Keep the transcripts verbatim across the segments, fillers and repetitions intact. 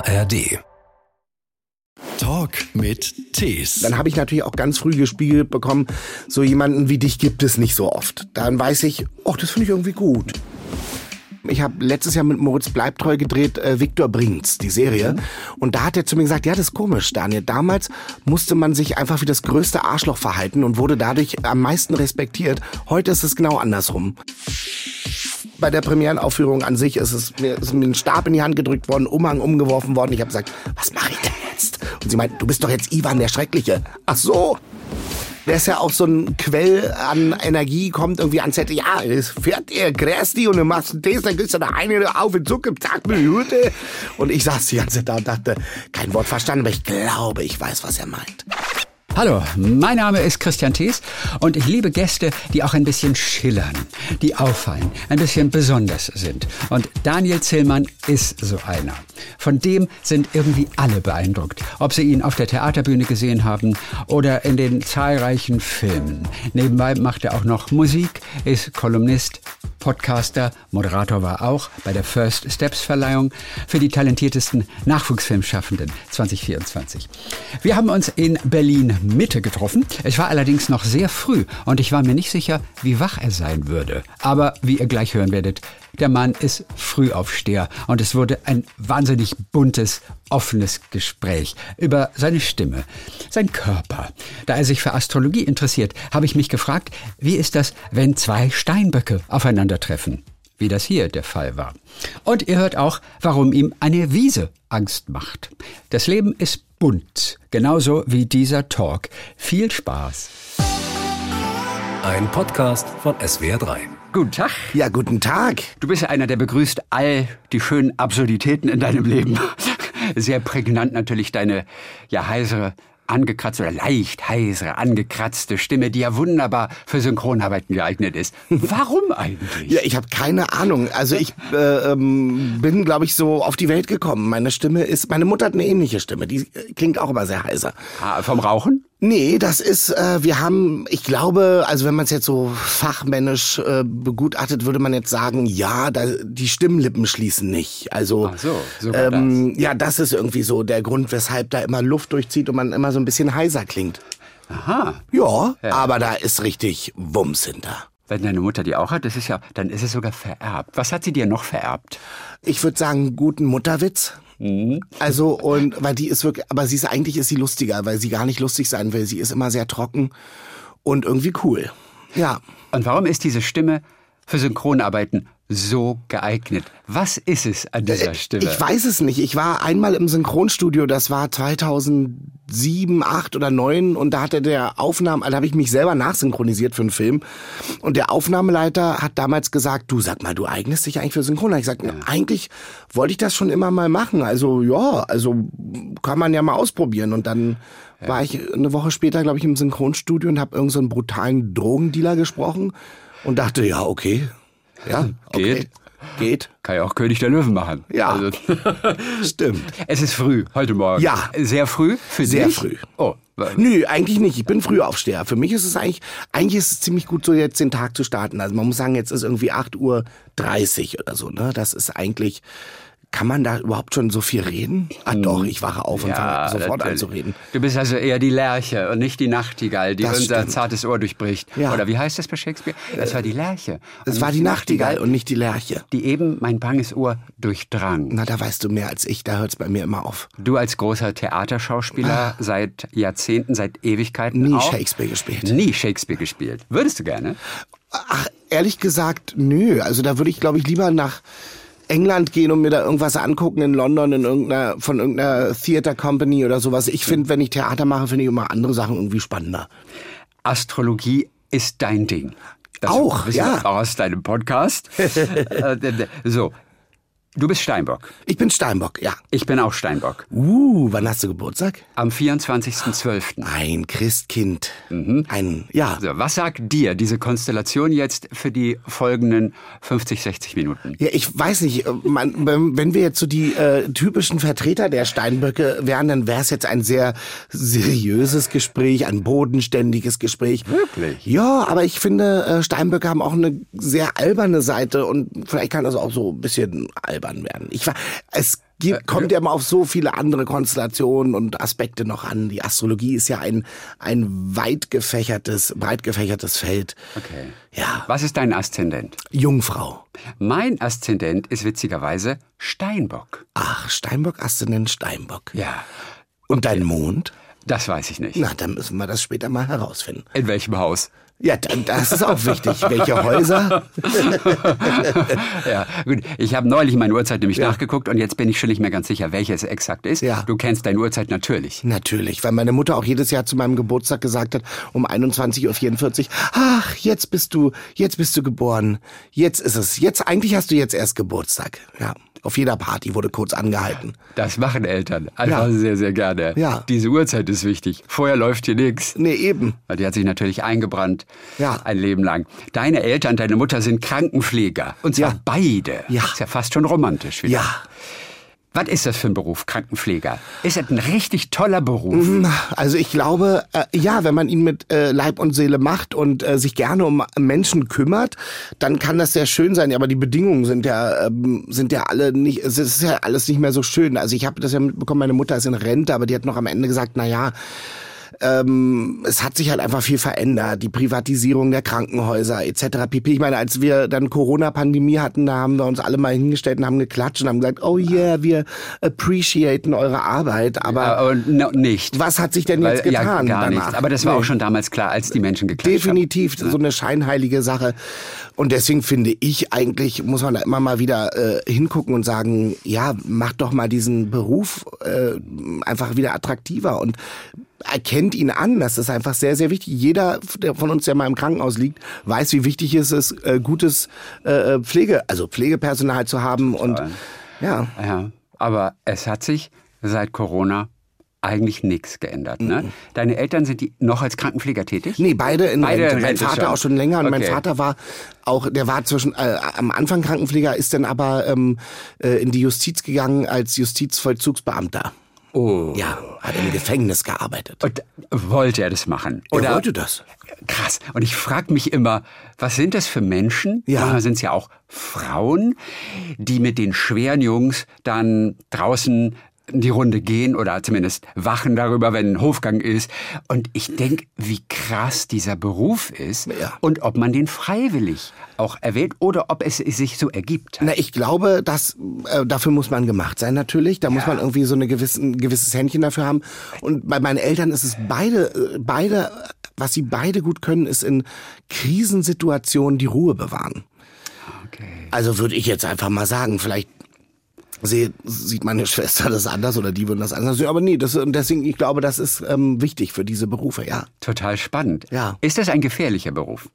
R D. Talk mit Tees. Dann habe ich natürlich auch ganz früh gespiegelt bekommen, so jemanden wie dich gibt es nicht so oft. Dann weiß ich, oh, das finde ich irgendwie gut. Ich habe letztes Jahr mit Moritz Bleibtreu gedreht, äh, Viktor bringt's, die Serie. Mhm. Und da hat er zu mir gesagt, ja, das ist komisch, Daniel. Damals musste man sich einfach wie das größte Arschloch verhalten und wurde dadurch am meisten respektiert. Heute ist es genau andersrum. Bei der Premierenaufführung an sich ist es mir, ist mir ein Stab in die Hand gedrückt worden, Umhang umgeworfen worden. Ich habe gesagt, was mache ich denn jetzt? Und sie meint, du bist doch jetzt Ivan der Schreckliche. Ach so. Der ist ja auch so ein Quell an Energie, kommt irgendwie ans Set. Ja, es fährt er, gräst die und du machst einen Test, dann gibst du da eine auf und zuck, zack, Minute. Und ich saß die ganze Zeit da und dachte, kein Wort verstanden, aber ich glaube, ich weiß, was er meint. Hallo, mein Name ist Christian Thees und ich liebe Gäste, die auch ein bisschen schillern, die auffallen, ein bisschen besonders sind. Und Daniel Zillmann ist so einer. Von dem sind irgendwie alle beeindruckt, ob sie ihn auf der Theaterbühne gesehen haben oder in den zahlreichen Filmen. Nebenbei macht er auch noch Musik, ist Kolumnist, Podcaster, Moderator war auch bei der First Steps Verleihung für die talentiertesten Nachwuchsfilmschaffenden zwanzig vierundzwanzig. Wir haben uns in Berlin Mitte getroffen. Es war allerdings noch sehr früh und ich war mir nicht sicher, wie wach er sein würde. Aber wie ihr gleich hören werdet, der Mann ist Frühaufsteher und es wurde ein wahnsinnig buntes, offenes Gespräch über seine Stimme, sein Körper. Da er sich für Astrologie interessiert, habe ich mich gefragt, wie ist das, wenn zwei Steinböcke aufeinandertreffen? Wie das hier der Fall war. Und ihr hört auch, warum ihm eine Wiese Angst macht. Das Leben ist bunt, genauso wie dieser Talk. Viel Spaß. Ein Podcast von S W R drei. Guten Tag. Ja, guten Tag. Du bist ja einer, der begrüßt all die schönen Absurditäten in deinem Leben. Sehr prägnant natürlich deine, ja, heisere, angekratzte oder leicht heisere, angekratzte Stimme, die ja wunderbar für Synchronarbeiten geeignet ist. Warum eigentlich? Ja, ich habe keine Ahnung. Also ich äh, ähm, bin, glaube ich, so auf die Welt gekommen. Meine Stimme ist, meine Mutter hat eine ähnliche Stimme. Die klingt auch immer sehr heiser. Ah, vom Rauchen? Nee, das ist, äh, wir haben, ich glaube, also wenn man es jetzt so fachmännisch äh, begutachtet, würde man jetzt sagen, ja, da, die Stimmlippen schließen nicht. Also, ach so, sogar ähm, das. Ja, das ist irgendwie so der Grund, weshalb da immer Luft durchzieht und man immer so ein bisschen heiser klingt. Aha. Ja, Ja. aber da ist richtig Wumms hinter. Wenn deine Mutter die auch hat, das ist ja, dann ist es sogar vererbt. Was hat sie dir noch vererbt? Ich würde sagen, guten Mutterwitz. Mhm. Also, und, weil die ist wirklich, aber sie ist, eigentlich ist sie lustiger, weil sie gar nicht lustig sein will. Sie ist immer sehr trocken und irgendwie cool. Ja. Und warum ist diese Stimme für Synchronarbeiten so geeignet? Was ist es an dieser Stimme? Ich weiß es nicht. Ich war einmal im Synchronstudio, das war zweitausendsieben, acht oder neun und da hatte der Aufnahme, also habe ich mich selber nachsynchronisiert für einen Film und der Aufnahmeleiter hat damals gesagt, du sag mal, du eignest dich eigentlich für Synchron. Ich gesagt, ja. Eigentlich wollte ich das schon immer mal machen. Also ja, also kann man ja mal ausprobieren und dann ja. war ich eine Woche später, glaube ich, im Synchronstudio und habe irgend so einen brutalen Drogendealer gesprochen und dachte, ja, okay. Ja, okay. Geht. Geht. Kann ja auch König der Löwen machen. Ja, also. Stimmt. Es ist früh, heute Morgen. Ja. Sehr früh für Sehr dich? früh. Oh. Nö, eigentlich nicht. Ich bin Frühaufsteher. Für mich ist es eigentlich, eigentlich ist es ziemlich gut, so jetzt den Tag zu starten. Also man muss sagen, jetzt ist irgendwie acht Uhr dreißig oder so, ne? Das ist eigentlich, kann man da überhaupt schon so viel reden? Ah doch, ich wache auf und Ja, fange sofort natürlich. an zu reden. Du bist also eher die Lerche und nicht die Nachtigall, die Das unser stimmt. zartes Ohr durchbricht. Ja. Oder wie heißt das bei Shakespeare? Das war die Lerche. Es und war nicht die Nachtigall und nicht die Lerche. die eben mein banges Ohr durchdrang. Na, da weißt du mehr als ich, da hört's bei mir immer auf. Du als großer Theaterschauspieler seit Jahrzehnten, seit Ewigkeiten Nie auch. Shakespeare gespielt. Nie Shakespeare gespielt. Würdest du gerne? Ach, ehrlich gesagt, nö. Also da würde ich, glaube ich, lieber nach England gehen und mir da irgendwas angucken in London in irgendeiner von irgendeiner Theater Company oder sowas. Ich finde, wenn ich Theater mache, finde ich immer andere Sachen irgendwie spannender. Astrologie ist dein Ding. Das Auch, wissen ja. wir auch aus deinem Podcast. Äh, so, du bist Steinbock. Ich bin Steinbock, ja. Ich bin auch Steinbock. Uh, wann hast du Geburtstag? Am vierundzwanzigsten zwölften Ein Christkind. Mhm. Ein, ja. So, was sagt dir diese Konstellation jetzt für die folgenden fünfzig, sechzig Minuten? Ja, ich weiß nicht, man, wenn wir jetzt so die äh, typischen Vertreter der Steinböcke wären, dann wäre es jetzt ein sehr seriöses Gespräch, ein bodenständiges Gespräch. Wirklich? Ja, aber ich finde, äh, Steinböcke haben auch eine sehr alberne Seite und vielleicht kann das auch so ein bisschen albern werden. Ich war, es Gibt, kommt ja immer auf so viele andere Konstellationen und Aspekte noch an. Die Astrologie ist ja ein, ein weit gefächertes, breit gefächertes Feld. Okay. Ja. Was ist dein Aszendent? Jungfrau. Mein Aszendent ist witzigerweise Steinbock. Ach, Steinbock, Aszendent Steinbock. Ja. Und dein Mond? Das weiß ich nicht. Na, dann müssen wir das später mal herausfinden. In welchem Haus? Ja, das ist auch wichtig. Welche Häuser? Ja, gut. Ich habe neulich meine Uhrzeit nämlich Ja. nachgeguckt und jetzt bin ich schon nicht mehr ganz sicher, welche es exakt ist. Ja. Du kennst deine Uhrzeit natürlich. Natürlich, weil meine Mutter auch jedes Jahr zu meinem Geburtstag gesagt hat, um einundzwanzig Uhr vierundvierzig, ach, jetzt bist du, jetzt bist du geboren. Jetzt ist es. Jetzt, eigentlich hast du jetzt erst Geburtstag. Ja. Auf jeder Party wurde kurz angehalten. Das machen Eltern einfach Ja. sehr, sehr gerne. Ja. Diese Uhrzeit ist wichtig. Vorher läuft hier nichts. Nee, eben. Die hat sich natürlich eingebrannt, Ja. ein Leben lang. Deine Eltern, deine Mutter sind Krankenpfleger. Und zwar Ja. beide. Ja. Ist ja fast schon romantisch wieder. Ja. Was ist das für ein Beruf, Krankenpfleger? Ist das ein richtig toller Beruf? Also ich glaube, äh, ja, wenn man ihn mit äh, Leib und Seele macht und äh, sich gerne um Menschen kümmert, dann kann das sehr schön sein. Aber die Bedingungen sind ja ähm, sind ja alle nicht, es ist ja alles nicht mehr so schön. Also ich habe das ja mitbekommen, meine Mutter ist in Rente, aber die hat noch am Ende gesagt, na ja, Ähm, es hat sich halt einfach viel verändert, die Privatisierung der Krankenhäuser et cetera pp. Ich meine, als wir dann Corona-Pandemie hatten, da haben wir uns alle mal hingestellt und haben geklatscht und haben gesagt, oh yeah, wir appreciaten eure Arbeit, aber, Aber no, nicht. was hat sich denn Weil, jetzt getan ja, gar danach? nichts. Aber das war Nee. auch schon damals klar, als die Menschen geklatscht Definitiv, haben. so eine scheinheilige Sache. Und deswegen finde ich eigentlich, muss man da immer mal wieder äh, hingucken und sagen, ja, macht doch mal diesen Beruf äh, einfach wieder attraktiver und erkennt ihn an. Das ist einfach sehr, sehr wichtig. Jeder, der von uns, der mal im Krankenhaus liegt, weiß, wie wichtig es ist, äh, gutes äh, Pflege, also Pflegepersonal zu haben. Und ja. Ja, aber es hat sich seit Corona eigentlich nichts geändert. Ne? Deine Eltern, sind die noch als Krankenpfleger tätig? Nee, beide in Beide Rente. in Mein Rente Vater schon. auch schon länger und mein Okay. Vater war auch, der war zwischen äh, am Anfang Krankenpfleger, ist dann aber ähm, äh, in die Justiz gegangen als Justizvollzugsbeamter. Oh. Ja, hat im Gefängnis gearbeitet. Und wollte er das machen? Er wollte das. Krass. Und ich frage mich immer, was sind das für Menschen? Ja. Manchmal sind es ja auch Frauen, die mit den schweren Jungs dann draußen die Runde gehen oder zumindest wachen darüber, wenn ein Hofgang ist. Und ich denke, wie krass dieser Beruf ist Ja. und ob man den freiwillig auch erwählt oder ob es sich so ergibt. Na, ich glaube, dass äh, dafür muss man gemacht sein natürlich. Da muss man irgendwie so eine gewissen, ein gewisses Händchen dafür haben. Und bei meinen Eltern ist es beide, äh, beide, was sie beide gut können, ist in Krisensituationen die Ruhe bewahren. Okay. Also würde ich jetzt einfach mal sagen, vielleicht sie, sieht meine Schwester das anders oder die würden das anders sehen. Aber nee, das, und deswegen, ich glaube, das ist ähm, wichtig für diese Berufe, ja. Total spannend. Ja. Ist das ein gefährlicher Beruf?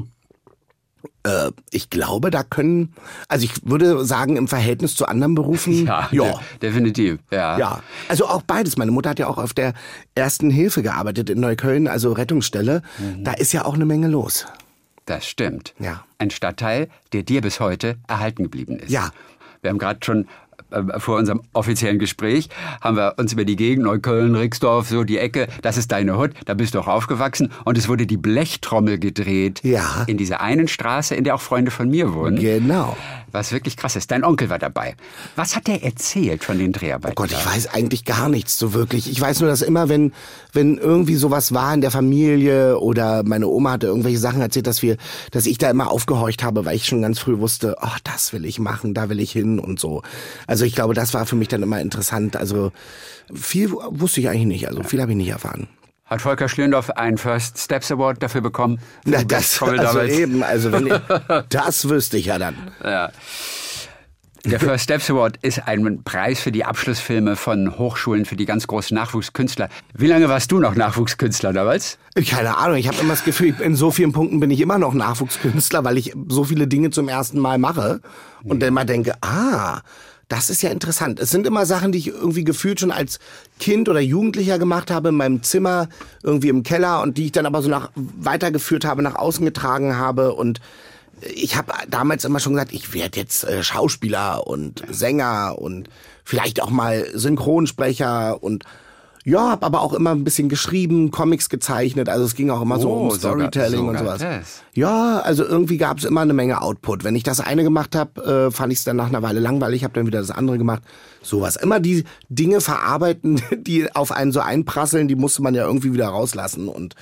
Äh, ich glaube, da können, also ich würde sagen, im Verhältnis zu anderen Berufen, Ja, ja. de- definitiv. Ja. Ja, also auch beides. Meine Mutter hat ja auch auf der Ersten Hilfe gearbeitet in Neukölln, also Rettungsstelle. Da ist ja auch eine Menge los. Das stimmt. Ja. Ein Stadtteil, der dir bis heute erhalten geblieben ist. Ja. Wir haben gerade schon äh, vor unserem offiziellen Gespräch, haben wir uns über die Gegend, Neukölln, Rixdorf, so die Ecke, das ist deine Hut, da bist du auch aufgewachsen. Und es wurde die Blechtrommel gedreht. Ja. In dieser einen Straße, in der auch Freunde von mir wohnen. Genau. Was wirklich krass ist. Dein Onkel war dabei. Was hat der erzählt von den Dreharbeiten? Oh Gott, ich weiß eigentlich gar nichts so wirklich. Ich weiß nur, dass immer, wenn wenn irgendwie sowas war in der Familie oder meine Oma hatte irgendwelche Sachen erzählt, dass wir, dass ich da immer aufgehorcht habe, weil ich schon ganz früh wusste, ach, das will ich machen, da will ich hin und so. Also ich glaube, das war für mich dann immer interessant. Also viel wusste ich eigentlich nicht. Also viel habe ich nicht erfahren. Hat Volker Schlierendorff einen First Steps Award dafür bekommen? Für Na, die das, Blechtrommel also damals? eben, also wenn ich, das wüsste ich ja dann. Ja. Der First Steps Award ist ein Preis für die Abschlussfilme von Hochschulen für die ganz großen Nachwuchskünstler. Wie lange warst du noch Nachwuchskünstler damals? Keine Ahnung, ich habe immer das Gefühl, in so vielen Punkten bin ich immer noch Nachwuchskünstler, weil ich so viele Dinge zum ersten Mal mache und dann mal denke, ah, das ist ja interessant. Es sind immer Sachen, die ich irgendwie gefühlt schon als Kind oder Jugendlicher gemacht habe, in meinem Zimmer, irgendwie im Keller und die ich dann aber so nach weitergeführt habe, nach außen getragen habe. Und ich habe damals immer schon gesagt, ich werde jetzt äh, Schauspieler und Sänger und vielleicht auch mal Synchronsprecher und Ja, habe aber auch immer ein bisschen geschrieben, Comics gezeichnet, also es ging auch immer so Oh, um Storytelling sogar- und sogar sowas. das. Ja, also irgendwie gab es immer eine Menge Output. Wenn ich das eine gemacht habe, äh, fand ich es dann nach einer Weile langweilig, habe dann wieder das andere gemacht. Sowas. Immer die Dinge verarbeiten, die auf einen so einprasseln, die musste man ja irgendwie wieder rauslassen. Und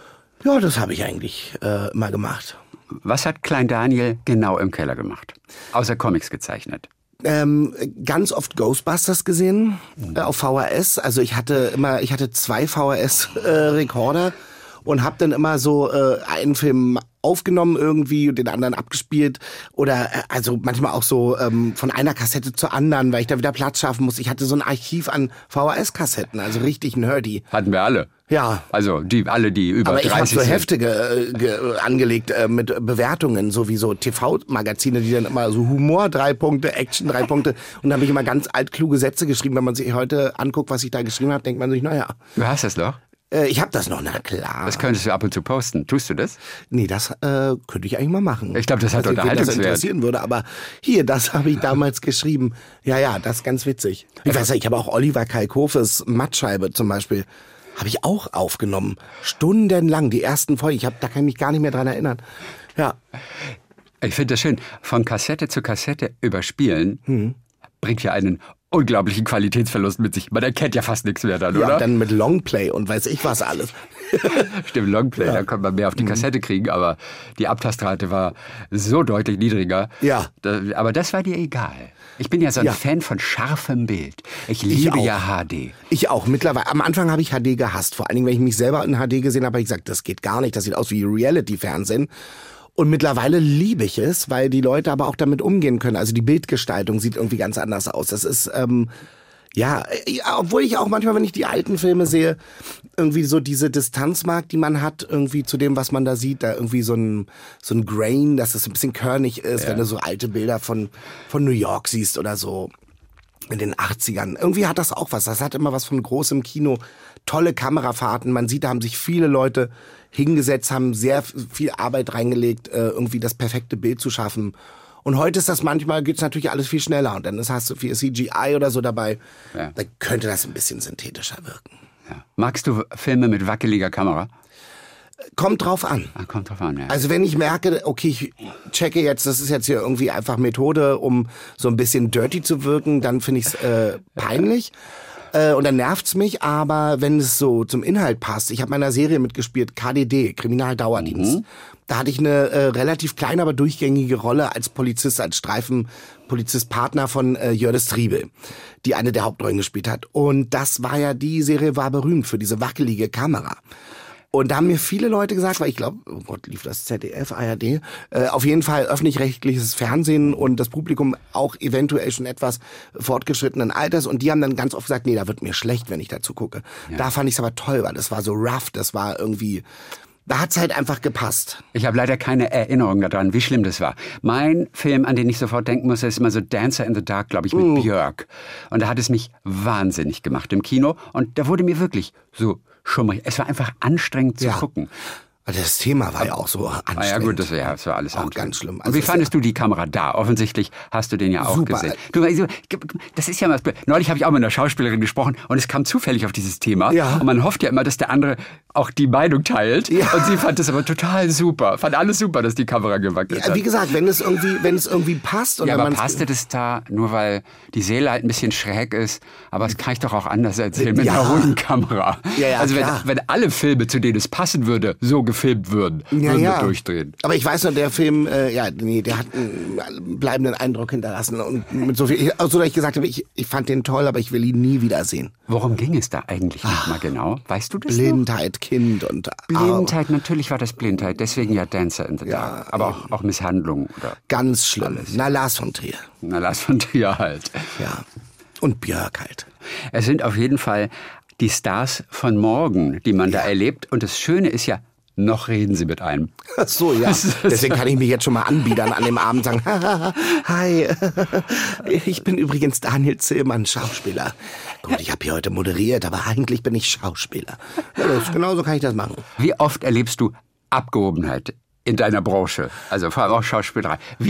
ja, das habe ich eigentlich äh, immer gemacht. Was hat Klein Daniel genau im Keller gemacht? Außer Comics gezeichnet. Ähm, ganz oft Ghostbusters gesehen äh, auf V H S. Also ich hatte immer, ich hatte zwei V H S-Rekorder und habe dann immer so äh, einen Film aufgenommen irgendwie und den anderen abgespielt oder äh, also manchmal auch so ähm, von einer Kassette zur anderen, weil ich da wieder Platz schaffen muss. Ich hatte so ein Archiv an V H S-Kassetten, also richtig nerdy. Hatten wir alle. Ja. Also die alle, die über Aber ich habe dreißig so sind. Hefte ge, ge, angelegt äh, mit Bewertungen, so wie so T V-Magazine, die dann immer so Humor, drei Punkte, Action, drei Punkte. Und da habe ich immer ganz altkluge Sätze geschrieben. Wenn man sich heute anguckt, was ich da geschrieben habe, denkt man sich, naja, Du hast das doch. äh, ich habe das noch, na klar. Das könntest du ab und zu posten. Tust du das? Nee, das äh, könnte ich eigentlich mal machen. Ich glaub, das hat Also, wen das Unterhaltungswert. interessieren würde, aber hier, das habe ich damals geschrieben. Ja, ja, das ist ganz witzig. Ich weiß ja, ich habe auch Oliver Kalkofes Mattscheibe zum Beispiel, habe ich auch aufgenommen. Stundenlang, die ersten Folgen. Ich hab, da kann ich mich gar nicht mehr dran erinnern. Ja. Ich finde das schön. Von Kassette zu Kassette überspielen Hm. bringt ja einen unglaublichen Qualitätsverlust mit sich. Man erkennt ja fast nichts mehr dann, Ja, oder? und dann mit Longplay und weiß ich was alles. Stimmt, Longplay, da konnte man mehr auf die Mhm. Kassette kriegen, aber die Abtastrate war so deutlich niedriger. Ja. Da, aber das war dir egal. Ich bin ja so ein Ja. Fan von scharfem Bild. Ich liebe auch. ja H D. Ich auch, mittlerweile. Am Anfang habe ich H D gehasst. Vor allen Dingen, wenn ich mich selber in H D gesehen habe, habe ich gesagt, das geht gar nicht. Das sieht aus wie Reality-Fernsehen. Und mittlerweile liebe ich es, weil die Leute aber auch damit umgehen können. Also die Bildgestaltung sieht irgendwie ganz anders aus. Das ist, ähm, ja, ja, obwohl ich auch manchmal, wenn ich die alten Filme sehe, irgendwie so diese Distanz mag, die man hat, irgendwie zu dem, was man da sieht, da irgendwie so ein, so ein Grain, dass es ein bisschen körnig ist, Ja. wenn du so alte Bilder von, von New York siehst oder so. In den achtzigern. Irgendwie hat das auch was. Das hat immer was von großem Kino. Tolle Kamerafahrten. Man sieht, da haben sich viele Leute hingesetzt, haben sehr viel Arbeit reingelegt, äh, irgendwie das perfekte Bild zu schaffen. Und heute ist das manchmal, geht's natürlich alles viel schneller. Und dann ist, hast du viel C G I oder so dabei. Ja. Da könnte das ein bisschen synthetischer wirken. Ja. Magst du Filme mit wackeliger Kamera? Kommt drauf an. Ah, kommt drauf an, ja. Also wenn ich merke, okay, ich checke jetzt, das ist jetzt hier irgendwie einfach Methode, um so ein bisschen dirty zu wirken, dann finde ich es äh, peinlich. Äh, und dann nervt's mich, aber wenn es so zum Inhalt passt, ich habe meiner Serie mitgespielt, K D D, Kriminaldauerdienst. Mhm. Da hatte ich eine äh, relativ kleine, aber durchgängige Rolle als Polizist, als Streifenpolizist-Partner von äh, Jördis Triebel, die eine der Hauptrollen gespielt hat. Und das war ja, die Serie war berühmt für diese wackelige Kamera. Und da haben mir viele Leute gesagt, weil ich glaube, oh Gott, lief das Z D F, A R D, äh, auf jeden Fall öffentlich-rechtliches Fernsehen und das Publikum auch eventuell schon etwas fortgeschrittenen Alters. Und die haben dann ganz oft gesagt, nee, da wird mir schlecht, wenn ich dazu gucke. Ja. Da fand ich es aber toll, weil das war so rough, das war irgendwie... Da hat's halt einfach gepasst. Ich habe leider keine Erinnerung daran, wie schlimm das war. Mein Film, an den ich sofort denken muss, ist immer so Dancer in the Dark, glaube ich, mit Mm. Björk. Und da hat es mich wahnsinnig gemacht im Kino. Und da wurde mir wirklich so schummrig. Es war einfach anstrengend zu Ja. gucken. Das Thema war ja auch so anstrengend. Ah ja gut, das war, ja, das war alles auch anstrengend. ganz schlimm. Und Also wie es ist fandest du die Kamera da? Offensichtlich hast du den ja auch Super. gesehen. Du, also, das ist ja was. Neulich habe ich auch mit einer Schauspielerin gesprochen und es kam zufällig auf dieses Thema. Ja. Und man hofft ja immer, dass der andere auch die Meinung teilt. Ja. Und sie fand es aber total super. Fand alles super, dass die Kamera gewackelt Ja, hat. wie gesagt, wenn es irgendwie, wenn es irgendwie passt und Ja, wenn aber man's- passte das da, nur weil die Seele halt ein bisschen schräg ist, aber das kann ich doch auch anders erzählen mit Ja. einer ruhigen Kamera. Ja, ja, also wenn, klar. wenn alle Filme, zu denen es passen würde, so gefilmt würden, Ja, würden ja. wir durchdrehen. Aber ich weiß noch, der Film, äh, ja, nee, der hat einen bleibenden Eindruck hinterlassen und mit so viel, also dass ich gesagt habe, ich, ich fand den toll, aber ich will ihn nie wiedersehen. Worum ging es da eigentlich nochmal genau? Weißt du das noch? Blindheit, Kind und Blindheit, natürlich war das Blindheit, deswegen ja Dancer in the Ja, Dark. Aber auch, auch Misshandlung oder ganz schlimm. Na, Lars von Trier. na, Lars von Trier halt. Ja. Und Björk halt. Es sind auf jeden Fall die Stars von morgen, die man da erlebt. Und das Schöne ist ja, noch reden sie mit einem. Ach so, ja. Deswegen kann ich mich jetzt schon mal anbiedern an dem Abend sagen, hi, ich bin übrigens Daniel Zillmann, Schauspieler. Gut, ich habe hier heute moderiert, aber eigentlich bin ich Schauspieler. Ja, das, genauso kann ich das machen. Wie oft erlebst du Abgehobenheit in deiner Branche? Also vor allem auch Schauspielerei. Wie oft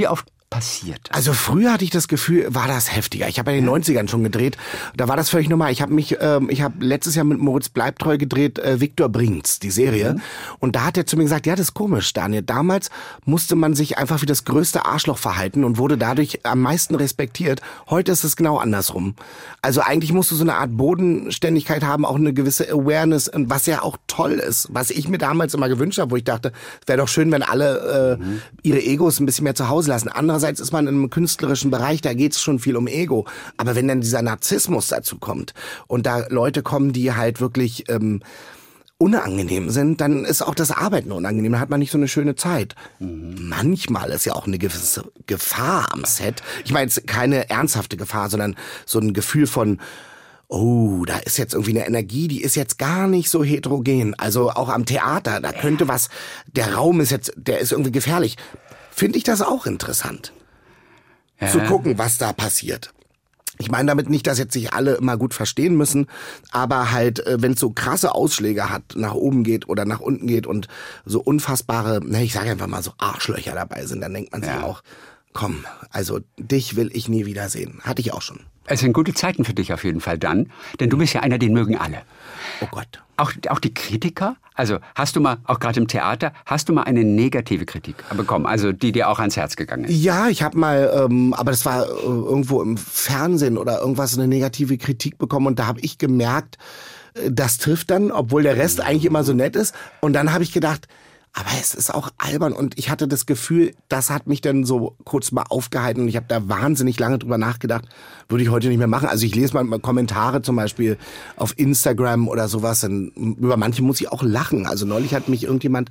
passiert? Also früher hatte ich das Gefühl, war das heftiger. Ich habe in den neunzigern schon gedreht. Da war das völlig normal. Ich habe mich, ähm, ich habe letztes Jahr mit Moritz Bleibtreu gedreht, äh, Viktor Bringt's, die Serie. Mhm. Und da hat er zu mir gesagt, ja, das ist komisch, Daniel. Damals musste man sich einfach wie das größte Arschloch verhalten und wurde dadurch am meisten respektiert. Heute ist es genau andersrum. Also eigentlich musst du so eine Art Bodenständigkeit haben, auch eine gewisse Awareness, was ja auch toll ist. Was ich mir damals immer gewünscht habe, wo ich dachte, es wäre doch schön, wenn alle äh, mhm. ihre Egos ein bisschen mehr zu Hause lassen. Andererseits ist man in einem künstlerischen Bereich, da geht es schon viel um Ego. Aber wenn dann dieser Narzissmus dazu kommt und da Leute kommen, die halt wirklich ähm, unangenehm sind, dann ist auch das Arbeiten unangenehm. Da hat man nicht so eine schöne Zeit. Mhm. Manchmal ist ja auch eine gewisse Gefahr am Set. Ich meine jetzt keine ernsthafte Gefahr, sondern so ein Gefühl von, oh, da ist jetzt irgendwie eine Energie, die ist jetzt gar nicht so heterogen. Also auch am Theater, da könnte was, der Raum ist jetzt, der ist irgendwie gefährlich. Finde ich das auch interessant, ja. zu gucken, was da passiert. Ich meine damit nicht, dass jetzt sich alle immer gut verstehen müssen, aber halt, wenn es so krasse Ausschläge hat, nach oben geht oder nach unten geht und so unfassbare, ne, ich sage einfach mal so Arschlöcher dabei sind, dann denkt man sich ja. auch, komm, also dich will ich nie wiedersehen. Hatte ich auch schon. Es sind gute Zeiten für dich auf jeden Fall dann, denn du bist ja einer, den mögen alle. Oh Gott. Auch, auch die Kritiker? Also hast du mal, auch gerade im Theater, hast du mal eine negative Kritik bekommen, also die dir auch ans Herz gegangen ist? Ja, ich habe mal, ähm, aber das war äh, irgendwo im Fernsehen oder irgendwas, eine negative Kritik bekommen und da habe ich gemerkt, äh, das trifft dann, obwohl der Rest eigentlich immer so nett ist. Und dann habe ich gedacht, aber es ist auch albern und ich hatte das Gefühl, das hat mich dann so kurz mal aufgehalten und ich habe da wahnsinnig lange drüber nachgedacht, würde ich heute nicht mehr machen. Also ich lese mal Kommentare zum Beispiel auf Instagram oder sowas, und über manche muss ich auch lachen. Also neulich hat mich irgendjemand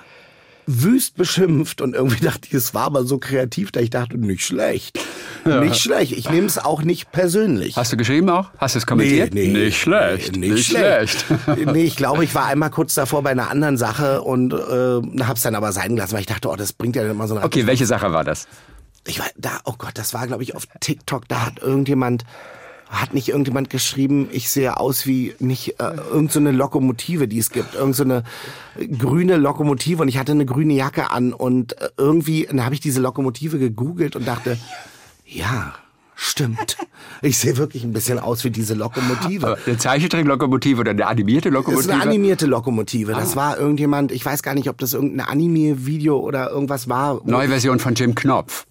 wüst beschimpft und irgendwie dachte ich, es war aber so kreativ, da ich dachte, nicht schlecht. Ja. Nicht schlecht. Ich nehme es auch nicht persönlich. Hast du geschrieben auch? Hast du es kommentiert? Nee, nee, nicht schlecht. Nee, nicht, nicht schlecht. schlecht. Nee, ich glaube, ich war einmal kurz davor bei einer anderen Sache und äh, hab's dann aber sein gelassen, weil ich dachte, oh, das bringt ja dann immer so eine... Okay, welche Sache war das? Ich war da, oh Gott, das war, glaube ich, auf TikTok, da hat irgendjemand... Hat nicht irgendjemand geschrieben, ich sehe aus wie nicht äh, irgend so eine Lokomotive, die es gibt, irgend so eine grüne Lokomotive und ich hatte eine grüne Jacke an und äh, irgendwie, dann habe ich diese Lokomotive gegoogelt und dachte, ja, stimmt. Ich sehe wirklich ein bisschen aus wie diese Lokomotive. Aber eine Zeichentrick-Lokomotive oder eine animierte Lokomotive? Das ist eine animierte Lokomotive. Das ah. war irgendjemand, ich weiß gar nicht, ob das irgendein Anime-Video oder irgendwas war. Neue Version von Jim Knopf.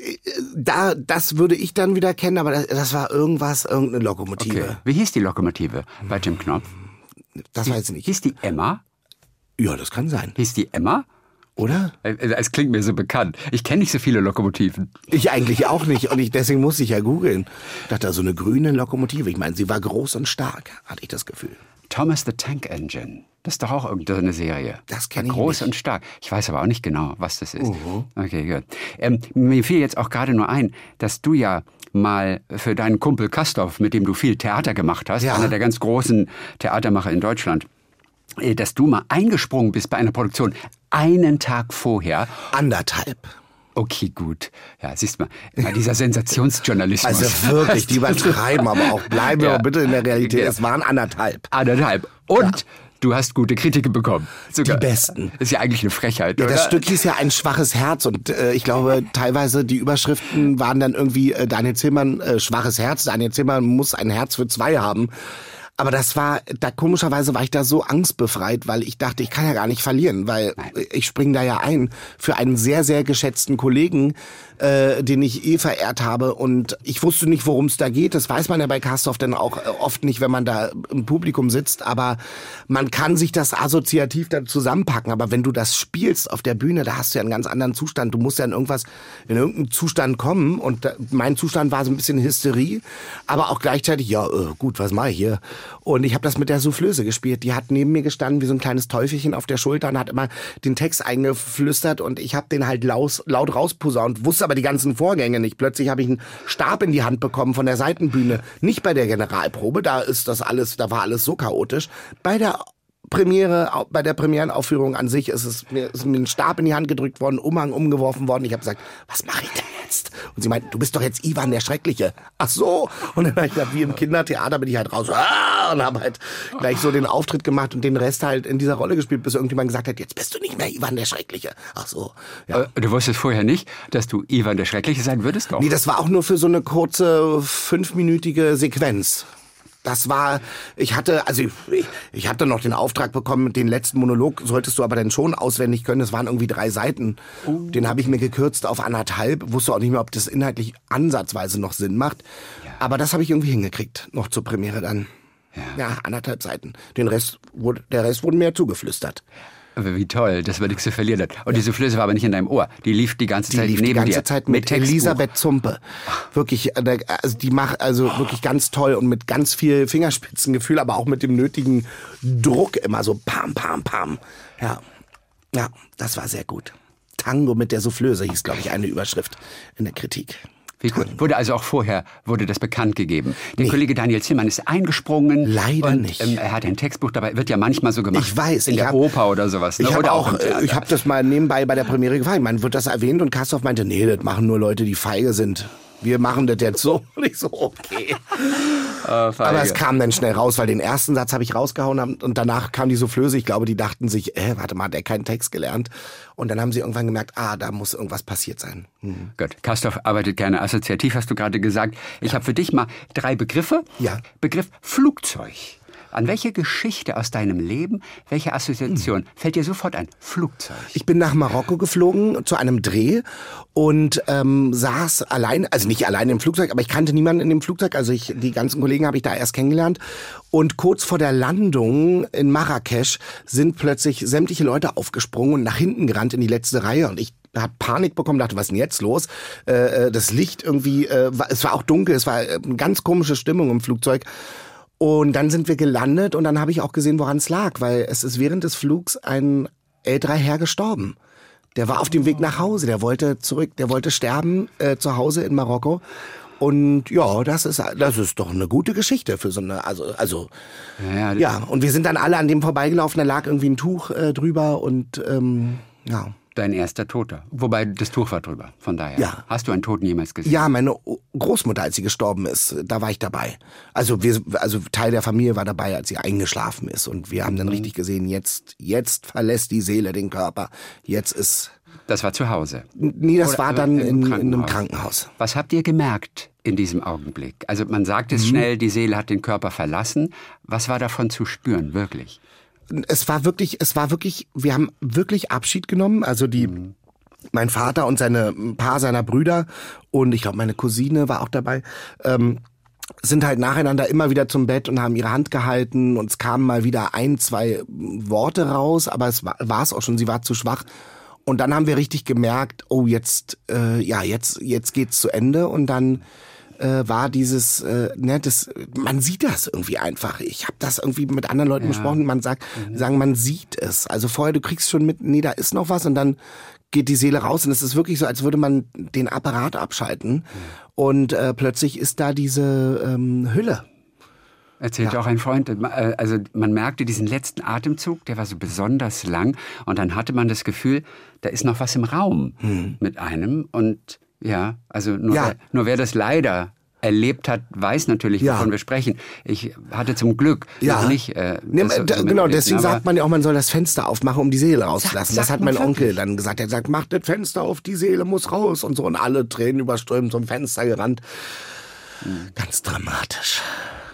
Da, das würde ich dann wieder kennen, aber das, das war irgendwas, irgendeine Lokomotive. Okay. Wie hieß die Lokomotive bei Jim Knopf? Das weiß ich nicht. Hieß die Emma? Ja, das kann sein. Hieß die Emma? Oder? Es klingt mir so bekannt. Ich kenne nicht so viele Lokomotiven. Ich eigentlich auch nicht und ich, deswegen musste ich ja googeln. Ich dachte, so eine grüne Lokomotive. Ich meine, sie war groß und stark, hatte ich das Gefühl. Thomas the Tank Engine. Das ist doch auch irgendeine Serie. Das kenne ich Groß nicht. und stark. Ich weiß aber auch nicht genau, was das ist. Uh-huh. Okay, gut. Ähm, mir fiel jetzt auch gerade nur ein, dass du ja mal für deinen Kumpel Kastorf, mit dem du viel Theater gemacht hast, ja. einer der ganz großen Theatermacher in Deutschland, dass du mal eingesprungen bist bei einer Produktion einen Tag vorher. Anderthalb. Okay, gut. Ja, siehst du mal, mal dieser Sensationsjournalismus. Also wirklich, die übertreiben aber auch. Bleiben wir ja. bitte in der Realität. Es waren anderthalb. Anderthalb. Und ja. du hast gute Kritiken bekommen. Sogar. Die besten. Das ist ja eigentlich eine Frechheit, ja, oder? Das Stück hieß ja Ein schwaches Herz und äh, ich glaube, teilweise die Überschriften waren dann irgendwie äh, Daniel Zillmann, äh, schwaches Herz. Daniel Zillmann muss ein Herz für zwei haben. Aber das war, da komischerweise war ich da so angstbefreit, weil ich dachte, ich kann ja gar nicht verlieren, weil Nein. ich springe da ja ein für einen sehr, sehr geschätzten Kollegen, äh, den ich eh verehrt habe und ich wusste nicht, worum es da geht. Das weiß man ja bei Kastorf dann auch oft nicht, wenn man da im Publikum sitzt, aber man kann sich das assoziativ dann zusammenpacken. Aber wenn du das spielst auf der Bühne, da hast du ja einen ganz anderen Zustand. Du musst ja in irgendwas, in irgendeinen Zustand kommen und da, mein Zustand war so ein bisschen Hysterie, aber auch gleichzeitig, ja äh, gut, was mache ich hier? Und ich habe das mit der Soufflöse gespielt. Die hat neben mir gestanden wie so ein kleines Teufelchen auf der Schulter und hat immer den Text eingeflüstert und ich habe den halt laut, laut rausposaunt, wusste aber die ganzen Vorgänge nicht. Plötzlich habe ich einen Stab in die Hand bekommen von der Seitenbühne. Nicht bei der Generalprobe, da ist das alles, da war alles so chaotisch. Bei der Premiere, bei der Premierenaufführung an sich ist es mir, ist mir ein Stab in die Hand gedrückt worden, Umhang umgeworfen worden. Ich habe gesagt, was mache ich denn jetzt? Und sie meinte, du bist doch jetzt Ivan der Schreckliche. Ach so. Und dann habe ich gesagt, wie im Kindertheater bin ich halt raus ah, und habe halt gleich so den Auftritt gemacht und den Rest halt in dieser Rolle gespielt, bis irgendjemand gesagt hat, jetzt bist du nicht mehr Ivan der Schreckliche. Ach so. Ja. Du wusstest vorher nicht, dass du Ivan der Schreckliche sein würdest? Doch. Nee, das war auch nur für so eine kurze, fünfminütige Sequenz. Das war, ich hatte, also ich, ich hatte noch den Auftrag bekommen, den letzten Monolog solltest du aber dann schon auswendig können. Das waren irgendwie drei Seiten. Oh. Den habe ich mir gekürzt auf anderthalb. Wusste auch nicht mehr, ob das inhaltlich ansatzweise noch Sinn macht. Ja. Aber das habe ich irgendwie hingekriegt, noch zur Premiere dann. Ja, ja anderthalb Seiten. Den Rest wurde, der Rest wurde mir zugeflüstert. Aber wie toll, dass man nichts zu verlieren hat. Und ja. die Soufflöse war aber nicht in deinem Ohr. Die lief die ganze die Zeit lief neben dir. Die ganze dir. Zeit mit, mit Elisabeth Zumpe. Wirklich, also die macht also wirklich ganz toll und mit ganz viel Fingerspitzengefühl, aber auch mit dem nötigen Druck immer so pam, pam, pam. Ja, ja, das war sehr gut. Tango mit der Soufflöse hieß, glaube ich, eine Überschrift in der Kritik. Wie gut. Wurde also auch vorher, wurde das bekannt gegeben. Der nee. Kollege Daniel Zillmann ist eingesprungen. Leider und, nicht. Ähm, er hat ein Textbuch dabei, wird ja manchmal so gemacht. Ich weiß. In ich der hab, Oper oder sowas. Ne? Ich habe auch, auch ich habe das mal nebenbei bei der Premiere gefallen. Man wird das erwähnt und Kastorf meinte, nee, das machen nur Leute, die feige sind. Wir machen das jetzt so. Und ich so, okay. Oh, aber es kam dann schnell raus, weil den ersten Satz habe ich rausgehauen und danach kam die Soufflöse. Ich glaube, die dachten sich, äh, warte mal, hat der keinen Text gelernt? Und dann haben sie irgendwann gemerkt, ah, da muss irgendwas passiert sein. Hm. Gut, Kastorf arbeitet gerne assoziativ, hast du gerade gesagt. Ich ja. habe für dich mal drei Begriffe. Ja. Begriff Flugzeug. An welche Geschichte aus deinem Leben, welche Assoziation hm. fällt dir sofort ein? Flugzeug. Ich bin nach Marokko geflogen zu einem Dreh und ähm, saß allein, also nicht allein im Flugzeug, aber ich kannte niemanden in dem Flugzeug. Also ich, die ganzen Kollegen habe ich da erst kennengelernt. Und kurz vor der Landung in Marrakesch sind plötzlich sämtliche Leute aufgesprungen und nach hinten gerannt in die letzte Reihe. Und ich habe Panik bekommen, dachte, was ist denn jetzt los? Äh, das Licht irgendwie, äh, war, es war auch dunkel, es war eine ganz komische Stimmung im Flugzeug. Und dann sind wir gelandet und dann habe ich auch gesehen, woran es lag, weil es ist während des Flugs ein älterer Herr gestorben. Der war auf dem Weg nach Hause, der wollte zurück, der wollte sterben äh, zu Hause in Marokko. Und ja, das ist das ist doch eine gute Geschichte für so eine, also also ja, ja und wir sind dann alle an dem vorbeigelaufen, da lag irgendwie ein Tuch äh, drüber und ähm, ja. Dein erster Toter. Wobei, das Tuch war drüber, von daher. Ja. Hast du einen Toten jemals gesehen? Ja, meine Großmutter, als sie gestorben ist, da war ich dabei. Also wir, also Teil der Familie war dabei, als sie eingeschlafen ist. Und wir haben dann richtig gesehen, jetzt, jetzt verlässt die Seele den Körper. Jetzt ist... Das war zu Hause? Nee, das Oder war dann in, in einem Krankenhaus. Was habt ihr gemerkt in diesem Augenblick? Also man sagt es mhm. schnell, die Seele hat den Körper verlassen. Was war davon zu spüren, wirklich? Es war wirklich, es war wirklich, wir haben wirklich Abschied genommen. Also die, mhm. mein Vater und seine, ein paar seiner Brüder und ich glaube meine Cousine war auch dabei, ähm, sind halt nacheinander immer wieder zum Bett und haben ihre Hand gehalten und es kamen mal wieder ein, zwei Worte raus, aber es war, war es auch schon, sie war zu schwach. Und dann haben wir richtig gemerkt, oh jetzt, äh, ja jetzt, jetzt geht's zu Ende und dann Äh, war dieses, äh, ne, das, man sieht das irgendwie einfach. Ich habe das irgendwie mit anderen Leuten ja. besprochen, man sagt, mhm. sagen, man sieht es. Also vorher, du kriegst schon mit, nee, da ist noch was und dann geht die Seele raus und es ist wirklich so, als würde man den Apparat abschalten mhm. und äh, plötzlich ist da diese ähm, Hülle. Erzählte ja. auch ein Freund, also man merkte diesen letzten Atemzug, der war so besonders lang und dann hatte man das Gefühl, da ist noch was im Raum mhm. mit einem und ja, also nur, ja. Wer, nur wer das leider erlebt hat, weiß natürlich, wovon ja. wir sprechen. Ich hatte zum Glück ja. noch nicht... Äh, nee, das, da, genau, deswegen sagt man ja auch, man soll das Fenster aufmachen, um die Seele rauszulassen. Das hat mein Onkel wirklich? dann gesagt. Er hat gesagt, mach das Fenster auf, die Seele muss raus und so. Und alle Tränen überströmt zum Fenster gerannt. Hm. Ganz dramatisch.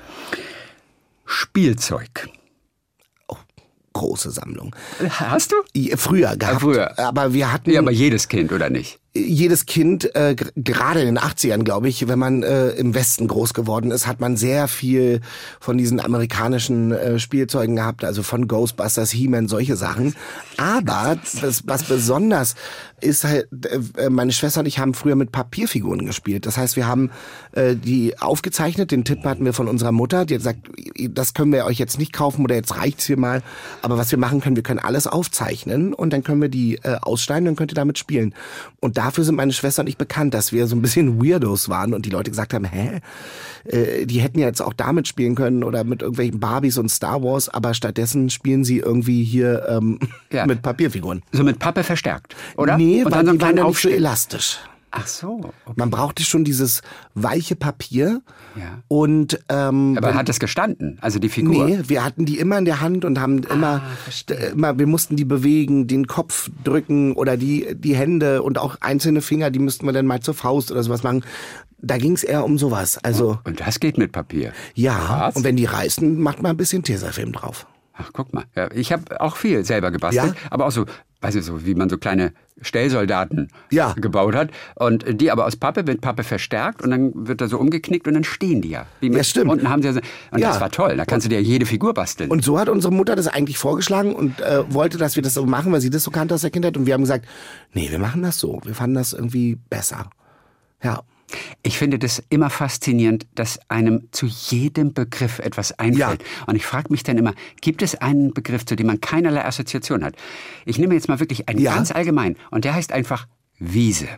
Spielzeug. Große Sammlung. Hast du? Früher gehabt. Ja, früher. Aber wir hatten... Ja, aber jedes Kind, oder nicht? Jedes Kind, äh, g- gerade in den achtzigern, glaube ich, wenn man äh, im Westen groß geworden ist, hat man sehr viel von diesen amerikanischen äh, Spielzeugen gehabt, also von Ghostbusters, He-Man, solche Sachen. Aber das, was besonders ist halt, äh, meine Schwester und ich haben früher mit Papierfiguren gespielt. Das heißt, wir haben äh, die aufgezeichnet, den Tipp hatten wir von unserer Mutter, die hat gesagt, das können wir euch jetzt nicht kaufen oder jetzt reicht's hier mal. Aber was wir machen können, wir können alles aufzeichnen und dann können wir die äh, ausschneiden und könnt ihr damit spielen. Und da dafür sind meine Schwester und ich bekannt, dass wir so ein bisschen Weirdos waren und die Leute gesagt haben, hä, äh, die hätten ja jetzt auch damit spielen können oder mit irgendwelchen Barbies und Star Wars, aber stattdessen spielen sie irgendwie hier ähm, ja. mit Papierfiguren. So mit Pappe verstärkt, oder? Nee, und weil dann so die waren einen ja kleinen nicht so Aufstieg. elastisch. Ach so. Okay. Man brauchte schon dieses weiche Papier Ja. und ähm, Aber wenn, hat das gestanden? Also die Figur? Nee, wir hatten die immer in der Hand und haben immer, verstehe. immer, wir mussten die bewegen, den Kopf drücken oder die, die Hände und auch einzelne Finger, die müssten wir dann mal zur Faust oder sowas machen. Da ging es eher um sowas. Also Und das geht mit Papier? ja, Was? und wenn die reißen, macht man ein bisschen Tesafilm drauf. Ach, guck mal. Ja, ich habe auch viel selber gebastelt, Ja? aber auch so, weißt du, so wie man so kleine Stellsoldaten Ja. gebaut hat. Und die aber aus Pappe, mit Pappe verstärkt und dann wird da so umgeknickt und dann stehen die ja. Wie mit, Ja, stimmt. Unten haben sie ja so, und Ja. das war toll, da kannst du dir jede Figur basteln. Und so hat unsere Mutter das eigentlich vorgeschlagen und äh, wollte, dass wir das so machen, weil sie das so kannte aus der Kindheit. Und wir haben gesagt, nee, wir machen das so. Wir fanden das irgendwie besser. Ja. Ich finde das immer faszinierend, dass einem zu jedem Begriff etwas einfällt. Ja. Und ich frage mich dann immer, gibt es einen Begriff, zu dem man keinerlei Assoziation hat? Ich nehme jetzt mal wirklich einen Ja. ganz allgemein und der heißt einfach Wiese.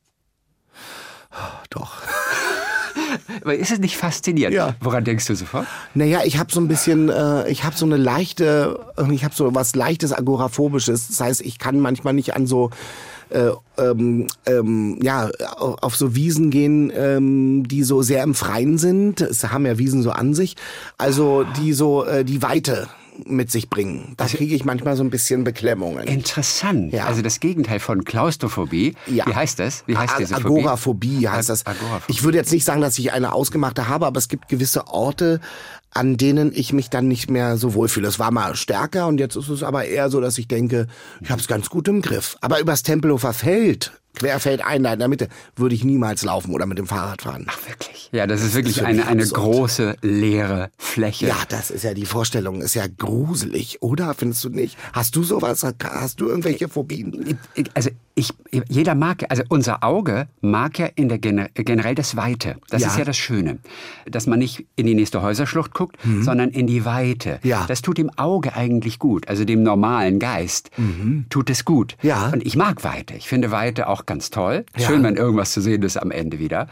Doch. Aber ist es nicht faszinierend? Ja. Woran denkst du sofort? Naja, ich habe so ein bisschen, äh, ich habe so eine leichte, ich habe so was leichtes Agoraphobisches. Das heißt, ich kann manchmal nicht an so Äh, ähm, ähm, ja, auf so Wiesen gehen, ähm, die so sehr im Freien sind. Es haben ja Wiesen so an sich. Also die so äh, die Weite mit sich bringen. Da kriege ich manchmal so ein bisschen Beklemmungen. Interessant. Ja. Also das Gegenteil von Klaustrophobie. Ja. Wie heißt das? Wie heißt diese Phobie? Agoraphobie heißt das. Agoraphobie. Ich würde jetzt nicht sagen, dass ich eine ausgemachte habe, aber es gibt gewisse Orte, an denen ich mich dann nicht mehr so wohlfühle. Es war mal stärker und jetzt ist es aber eher so, dass ich denke, ich habe es ganz gut im Griff. Aber übers Tempelhofer Feld, querfeldein da in der Mitte, würde ich niemals laufen oder mit dem Fahrrad fahren. Ach, wirklich? Ja, das ist wirklich ist eine, wirklich eine absurd. große, leere Fläche. Ja, das ist ja die Vorstellung, ist ja gruselig, oder? Findest du nicht? Hast du sowas? Hast du irgendwelche Phobien? Ich- Also ich, jeder mag, also unser Auge mag ja in der Gener generell das Weite. Das Ja. ist ja das Schöne. Dass man nicht in die nächste Häuserschlucht guckt, sondern in die Weite. Ja. Das tut dem Auge eigentlich gut, also dem normalen Geist tut es gut. Ja. Und ich mag Weite. Ich finde Weite auch ganz toll. Ja. Schön, wenn irgendwas zu sehen ist am Ende wieder.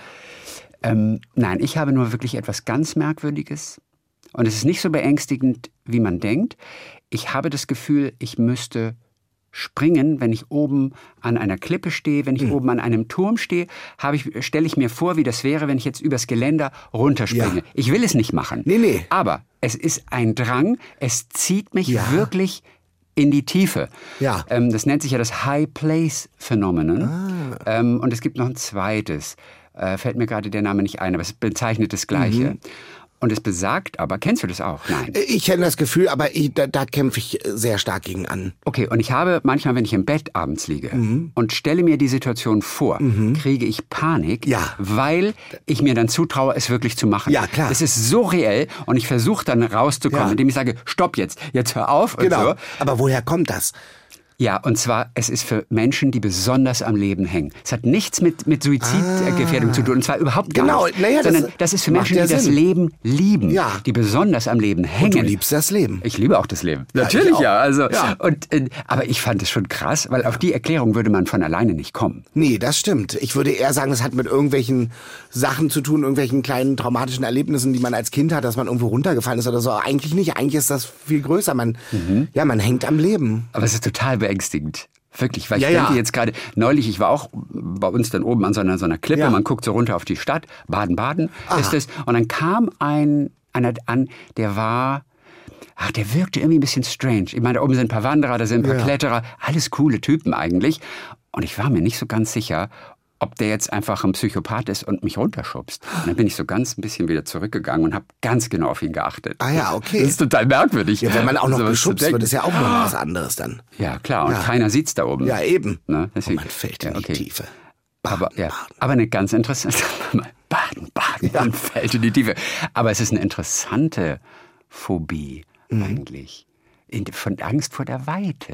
Ähm, nein, ich habe nur wirklich etwas ganz Merkwürdiges. Und es ist nicht so beängstigend, wie man denkt. Ich habe das Gefühl, ich müsste springen, wenn ich oben an einer Klippe stehe, wenn ich Mhm. oben an einem Turm stehe, habe ich, stelle ich mir vor, wie das wäre, wenn ich jetzt übers Geländer runterspringe. Ja. Ich will es nicht machen. Nee, nee. Aber es ist ein Drang, es zieht mich Ja. wirklich in die Tiefe. Ja. Ähm, das nennt sich ja das High Place Phenomenon. Ah. Ähm, und es gibt noch ein zweites. Äh, fällt mir gerade der Name nicht ein, aber es bezeichnet das Gleiche. Mhm. Und es besagt aber, kennst du das auch? Nein. Ich kenne das Gefühl, aber ich, da, da kämpfe ich sehr stark gegen an. Okay, und ich habe manchmal, wenn ich im Bett abends liege Mhm. und stelle mir die Situation vor, kriege ich Panik, Ja. weil ich mir dann zutraue, es wirklich zu machen. Ja, klar. Es ist so reell und ich versuche dann rauszukommen, Ja. indem ich sage, stopp jetzt, jetzt hör auf und Genau. so. Aber woher kommt das? Ja, und zwar, es ist für Menschen, die besonders am Leben hängen. Es hat nichts mit, mit Suizidgefährdung zu tun, und zwar überhaupt gar Genau, nicht. naja, das sondern das ist für macht Menschen, ja die das Sinn. Leben lieben, Ja. die besonders am Leben hängen. Du liebst das Leben. Ich liebe auch das Leben. Ja, Natürlich, ich auch. ja. Also, Ja. Und, äh, aber ich fand es schon krass, weil auf die Erklärung würde man von alleine nicht kommen. Nee, das stimmt. Ich würde eher sagen, das hat mit irgendwelchen Sachen zu tun, irgendwelchen kleinen traumatischen Erlebnissen, die man als Kind hat, dass man irgendwo runtergefallen ist oder so. Aber eigentlich nicht. Eigentlich ist das viel größer. Man, Mhm. ja, man hängt am Leben. Aber es ist total beängstigend. Wirklich, weil ich Ja, denke ja. jetzt gerade, neulich, ich war auch bei uns dann oben an so einer, so einer Klippe, Ja. man guckt so runter auf die Stadt, Baden-Baden Aha. ist es, und dann kam ein, einer an, der war, ach, der wirkte irgendwie ein bisschen strange. Ich meine, da oben sind ein paar Wanderer, da sind ein paar Ja. Kletterer, alles coole Typen eigentlich. Und ich war mir nicht so ganz sicher, ob der jetzt einfach ein Psychopath ist und mich runterschubst. Und dann bin ich so ganz ein bisschen wieder zurückgegangen und habe ganz genau auf ihn geachtet. Ah ja, okay. Das ist total merkwürdig. Ja, wenn man auch noch sowas zu geschubst denken. wird, ist ja auch noch mal was anderes dann. Ja, klar, und Ja. keiner sieht's da oben. Ja, eben. Ne? Und Deswegen, man fällt in ja, okay. die Tiefe. Aber, Baden, ja, baden. aber eine ganz interessante, Baden, Baden, man fällt in die Tiefe. Aber es ist eine interessante Phobie Mhm. eigentlich. In, von Angst vor der Weite.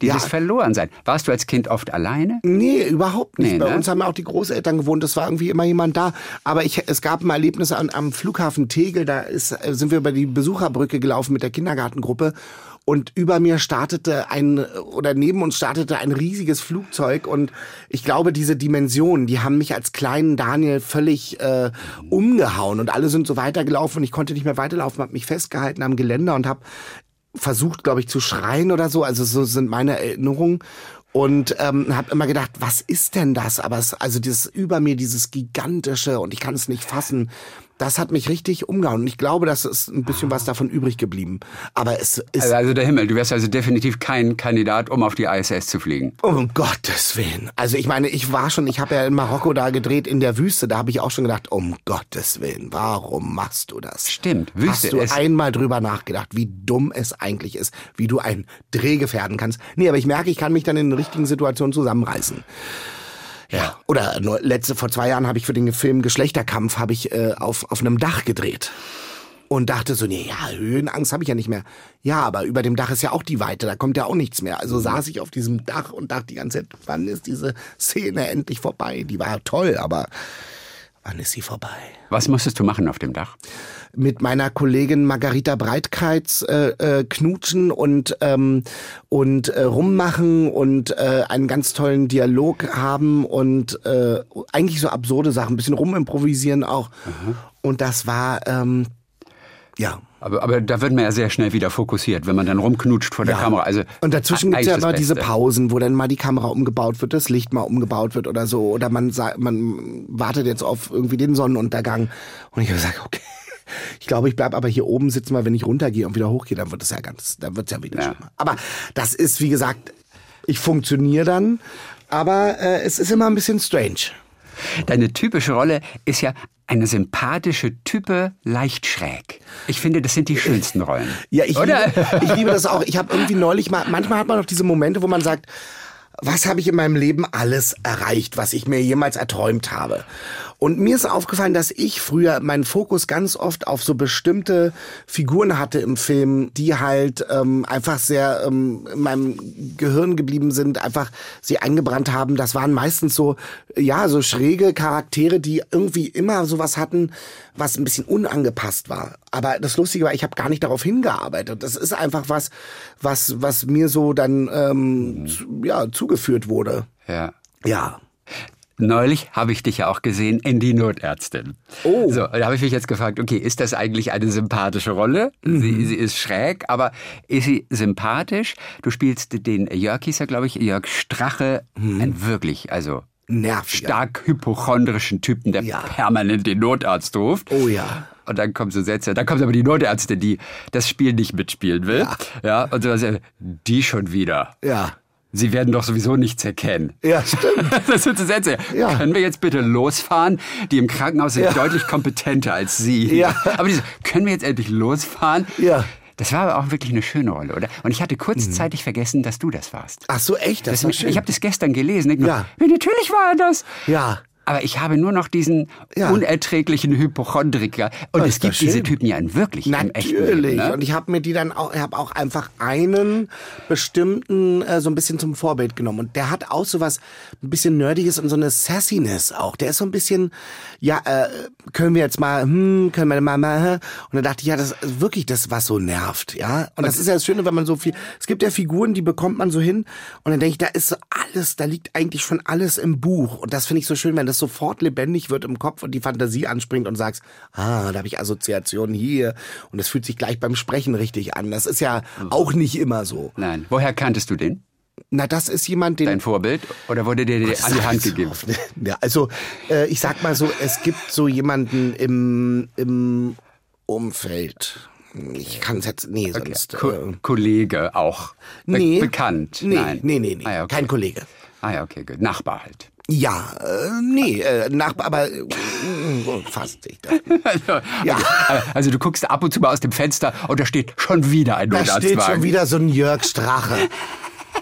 dieses Ja. Verlorensein. Warst du als Kind oft alleine? Nee, überhaupt nicht. Nee, Bei ne? uns haben ja auch die Großeltern gewohnt, es war irgendwie immer jemand da. Aber ich, es gab ein Erlebnis an, am Flughafen Tegel, da ist, sind wir über die Besucherbrücke gelaufen mit der Kindergartengruppe. Und über mir startete ein, oder neben uns startete ein riesiges Flugzeug. Und ich glaube, diese Dimensionen, die haben mich als kleinen Daniel völlig äh, umgehauen. Und alle sind so weitergelaufen und ich konnte nicht mehr weiterlaufen, habe mich festgehalten am Geländer und habe versucht, glaube ich, zu schreien oder so. Also so sind meine Erinnerungen. Und ähm, habe immer gedacht, was ist denn das? Aber es, also dieses über mir, dieses gigantische und ich kann es nicht fassen. Das hat mich richtig umgehauen. Und ich glaube, das ist ein bisschen was davon übrig geblieben. Aber es ist... Also, also der Himmel, du wärst also definitiv kein Kandidat, um auf die I S S zu fliegen. Um Gottes Willen. Also ich meine, ich war schon, ich habe ja in Marokko da gedreht, in der Wüste. Da habe ich auch schon gedacht, um Gottes Willen, warum machst du das? Stimmt, Wüste. Hast du es einmal drüber nachgedacht, wie dumm es eigentlich ist, wie du einen Dreh gefährden kannst? Nee, aber ich merke, ich kann mich dann in den richtigen Situationen zusammenreißen. Ja. Oder nur letzte, vor zwei Jahren habe ich für den Film Geschlechterkampf habe ich äh, auf, auf einem Dach gedreht. Und dachte so, nee, ja, Höhenangst habe ich ja nicht mehr. Ja, aber über dem Dach ist ja auch die Weite, da kommt ja auch nichts mehr. Also saß ich auf diesem Dach und dachte die ganze Zeit, wann ist diese Szene endlich vorbei? Die war toll, aber wann ist sie vorbei? Was musstest du machen auf dem Dach? Mit meiner Kollegin Margarita Breitkreitz äh, äh, knutschen und ähm, und äh, rummachen und äh, einen ganz tollen Dialog haben und äh, eigentlich so absurde Sachen, ein bisschen rumimprovisieren auch. Mhm. Und das war ähm, ja. Aber, aber da wird man ja sehr schnell wieder fokussiert, wenn man dann rumknutscht vor der Ja. Kamera. Also und dazwischen gibt es ja eigentlich immer das diese Beste. Pausen, wo dann mal die Kamera umgebaut wird, das Licht mal umgebaut wird oder so. Oder man sagt, man wartet jetzt auf irgendwie den Sonnenuntergang. Und ich habe gesagt, okay, ich glaube, ich bleib aber hier oben sitzen, weil wenn ich runtergehe und wieder hochgehe, dann wird es ja ganz, dann wird's ja wieder Ja. schlimmer. Aber das ist, wie gesagt, ich funktioniere dann, aber äh, es ist immer ein bisschen strange. Deine typische Rolle ist ja eine sympathische Type, leicht schräg. Ich finde, das sind die schönsten Rollen. Ja, ich, Oder? liebe, ich liebe das auch. Ich habe irgendwie neulich mal, manchmal hat man noch diese Momente, wo man sagt, was habe ich in meinem Leben alles erreicht, was ich mir jemals erträumt habe? Und mir ist aufgefallen, dass ich früher meinen Fokus ganz oft auf so bestimmte Figuren hatte im Film, die halt ähm, einfach sehr ähm, in meinem Gehirn geblieben sind, einfach sie eingebrannt haben. Das waren meistens so, ja, so schräge Charaktere, die irgendwie immer sowas hatten, was ein bisschen unangepasst war. Aber das Lustige war, ich habe gar nicht darauf hingearbeitet. Das ist einfach was, was, was mir so dann ähm, zu, ja, zugeführt wurde. Ja. Ja. Neulich habe ich dich ja auch gesehen in Die Notärztin. Oh. So, da habe ich mich jetzt gefragt, okay, ist das eigentlich eine sympathische Rolle? Mhm. Sie, sie ist schräg, aber ist sie sympathisch? Du spielst den Jörg, hieß er, glaube ich, Jörg Strache, mhm. ein wirklich, also nerviger, stark hypochondrischen Typen, der ja. permanent den Notarzt ruft. Oh ja. Und dann kommen so Sätze, dann kommt aber die Notärztin, die das Spiel nicht mitspielen will. Ja. Ja, und so was, die schon wieder. Ja. Sie werden doch sowieso nichts erkennen. Ja, stimmt. Das sind so Sätze. Ja. Können wir jetzt bitte losfahren? Die im Krankenhaus sind Ja. deutlich kompetenter als Sie. Ja. Aber diese, können wir jetzt endlich losfahren? Ja. Das war aber auch wirklich eine schöne Rolle, oder? Und ich hatte kurzzeitig mhm. vergessen, dass du das warst. Ach so, echt? Das das war ich schön. ich habe das gestern gelesen. Ich Ja. noch, natürlich war er das. Ja. Aber ich habe nur noch diesen Ja. unerträglichen Hypochondriker. Und Das es ist gibt doch diese schön. Typen ja in wirklich, im echten Natürlich. Leben, ne? Und ich habe mir die dann auch, ich habe auch einfach einen bestimmten äh, so ein bisschen zum Vorbild genommen. Und der hat auch so was ein bisschen Nerdiges und so eine Sassiness auch. Der ist so ein bisschen, ja, äh, können wir jetzt mal, hm, können wir mal, mal, hm? Und dann dachte ich, ja, das ist wirklich das, was so nervt, ja. Und das ist ja das Schöne, wenn man so viel, es gibt ja Figuren, die bekommt man so hin. Und dann denke ich, da ist so alles, da liegt eigentlich schon alles im Buch. Und das finde ich so schön, wenn das sofort lebendig wird im Kopf und die Fantasie anspringt und sagst, ah, da habe ich Assoziationen hier und es fühlt sich gleich beim Sprechen richtig an. Das ist ja auch nicht immer so. Nein. Woher kanntest du den? Na, das ist jemand, den... Dein Vorbild? Oder wurde dir Das an die ist Hand so gegeben? oft. Ja, also äh, ich sag mal so, es gibt so jemanden im, im Umfeld. Ich kann es jetzt, nee, Okay. sonst... Ko Äh, Kollege auch? Be nee. Bekannt? Nee, Nein. nee, nee, nee. Ah, ja, okay. Kein Kollege. Ah ja, okay, gut. Nachbar halt. Ja, äh, nee, äh, nach, aber äh, fast nicht. Ja. Also du guckst ab und zu mal aus dem Fenster und da steht schon wieder ein Da Notarztwagen. steht schon wieder so ein Jörg Strache.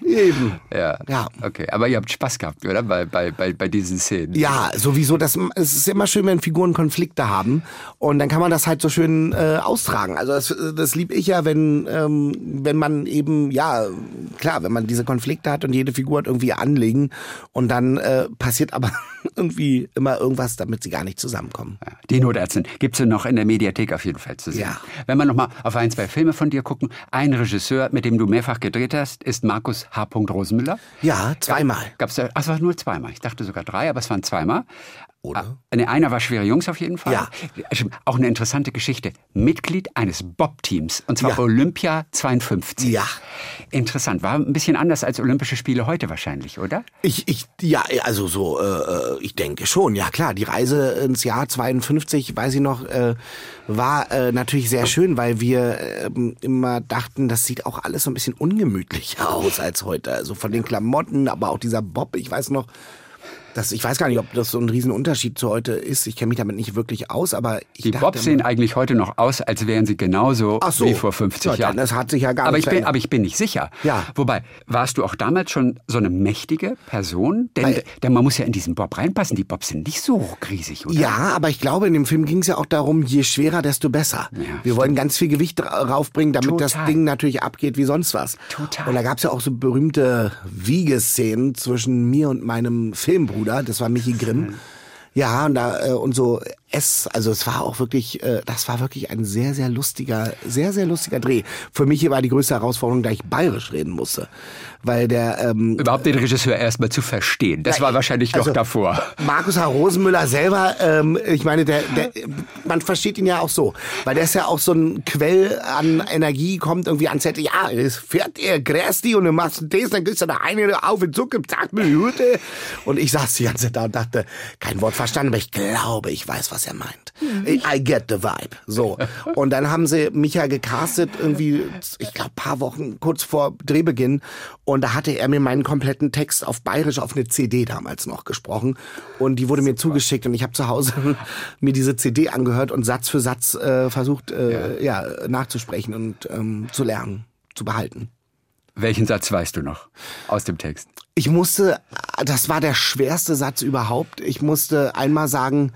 Eben. Ja. Ja. Okay, aber ihr habt Spaß gehabt, oder? Bei, bei, bei, bei diesen Szenen. Ja, sowieso. Das, es ist immer schön, wenn Figuren Konflikte haben. Und dann kann man das halt so schön äh, austragen. Also das, das lieb ich ja, wenn, ähm, wenn man eben, ja, klar, wenn man diese Konflikte hat und jede Figur hat irgendwie Anliegen. Und dann äh, passiert aber irgendwie immer irgendwas, damit sie gar nicht zusammenkommen. Ja, die Notärztin gibt's ja noch in der Mediathek auf jeden Fall zu sehen. Ja. Wenn wir noch mal auf ein, zwei Filme von dir gucken. Ein Regisseur, mit dem du mehrfach gedreht hast, ist Markus H. Rosenmüller. Ja, zweimal. Gab's da, ach, es war nur zweimal. Ich dachte sogar drei, aber es waren zweimal. Oder? Ne, einer war Schwere Jungs auf jeden Fall. Ja. Auch eine interessante Geschichte. Mitglied eines Bob-Teams. Und zwar Ja. Olympia zweiundfünfzig. Ja. Interessant. War ein bisschen anders als Olympische Spiele heute wahrscheinlich, oder? Ich, ich, ja, also so, äh, ich denke schon, ja klar. Die Reise ins Jahr zweiundfünfzig, weiß ich noch, äh, war äh, natürlich sehr schön, weil wir äh, immer dachten, das sieht auch alles so ein bisschen ungemütlicher aus als heute. Also von den Klamotten, aber auch dieser Bob, ich weiß noch, das, ich weiß gar nicht, ob das so ein Riesenunterschied zu heute ist. Ich kenne mich damit nicht wirklich aus, aber ich Die dachte Bobs sehen immer, eigentlich heute noch aus, als wären sie genauso Ach so. wie vor fünfzig Ja, Jahren. dann, das hat sich ja gar aber nicht ich bin, verändert. aber ich bin nicht sicher. Ja. Wobei, warst du auch damals schon so eine mächtige Person? Denn, Weil- denn man muss ja in diesen Bob reinpassen. Die Bobs sind nicht so riesig, oder? Ja, aber ich glaube, in dem Film ging es ja auch darum, je schwerer, desto besser. Ja, Wir stimmt. wollen ganz viel Gewicht dra- raufbringen, damit Total. das Ding natürlich abgeht wie sonst was. Total. Und da gab es ja auch so berühmte Wiegeszenen zwischen mir und meinem Filmbruder, das war Michi Grimm. Ja, und da äh, und so es, also es war auch wirklich, äh, das war wirklich ein sehr, sehr lustiger, sehr, sehr lustiger Dreh. Für mich war die größte Herausforderung, da ich bayerisch reden musste. Weil der ähm, Überhaupt den Regisseur erstmal zu verstehen. Das Ja, war wahrscheinlich also, noch davor. Markus H. Rosenmüller selber, ähm, ich meine, der, der, man versteht ihn ja auch so, weil der ist ja auch so ein Quell an Energie, kommt irgendwie ans Set, ja, es fährt er, gräst die und du machst das, dann gehst du da eine auf in Zukunft, sagt mir Hüte. Und ich saß die ganze Zeit da und dachte, kein Wort verstanden, aber ich glaube, ich weiß, was er meint. I get the vibe. So. Und dann haben sie mich ja gecastet, irgendwie, ich glaube, paar Wochen kurz vor Drehbeginn. Und da hatte er mir meinen kompletten Text auf Bayerisch auf eine C D damals noch gesprochen. Und die wurde mir zugeschickt. Und ich habe zu Hause mir diese C D angehört und Satz für Satz äh, versucht, äh, ja. ja, nachzusprechen und ähm, zu lernen, zu behalten. Welchen Satz weißt du noch aus dem Text? Ich musste, das war der schwerste Satz überhaupt. Ich musste einmal sagen,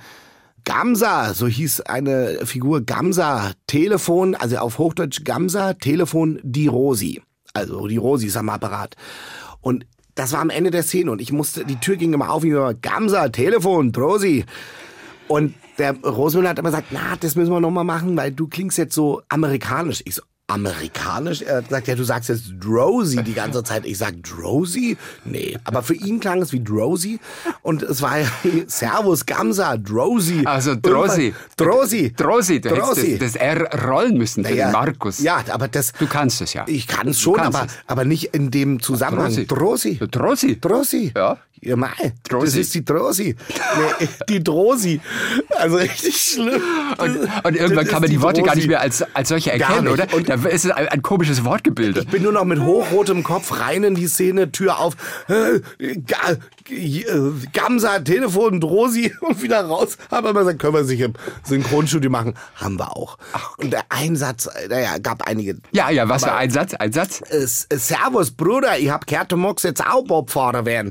Gamsa, so hieß eine Figur, Gamsa, Telefon, also auf Hochdeutsch Gamsa, Telefon, die Rosi. Also die Rosi ist am Apparat. Und das war am Ende der Szene und ich musste, die Tür ging immer auf, ich immer, Gamsa, Telefon, Rosi. Und der Rosenmüller hat immer gesagt, na, das müssen wir noch mal machen, weil du klingst jetzt so amerikanisch. Ich so, amerikanisch? Er hat gesagt, ja, du sagst jetzt Drowsy die ganze Zeit. Ich sag Drowsy? Nee. Aber für ihn klang es wie Drowsy. Und es war ja Servus, Gamsa, Drowsy. Also Drowsy. Drowsy. Drowsy, du Drowsy. hättest das, das R rollen müssen für Ja, den Markus. Ja, aber das... Du kannst es ja. Ich kann es schon, kannst aber, es. aber nicht in dem Zusammenhang. Drowsy. Drowsy. Drossi. Ja. Ja, mei. Drossi. Das ist die Drossi. Nee, die Drosi. Also richtig schlimm. Und, und irgendwann Das kann man ist die Worte gar Drosi. nicht mehr als, als solche erkennen, nicht. oder? Und- Da ist es ein, ein komisches Wortgebilde. Ich bin nur noch mit hochrotem Kopf rein in die Szene, Tür auf, äh, Ga- G- äh, Gamsa, Telefon, Drosi und wieder raus. Aber immer gesagt, können wir sich im Synchronstudio machen. Haben wir auch. Und der Einsatz, naja, gab einige. Ja, ja, was Aber- war ein Satz? Ein Satz? Äh, Servus, Bruder, ich hab gehört, du magst jetzt auch Bobfahrer werden.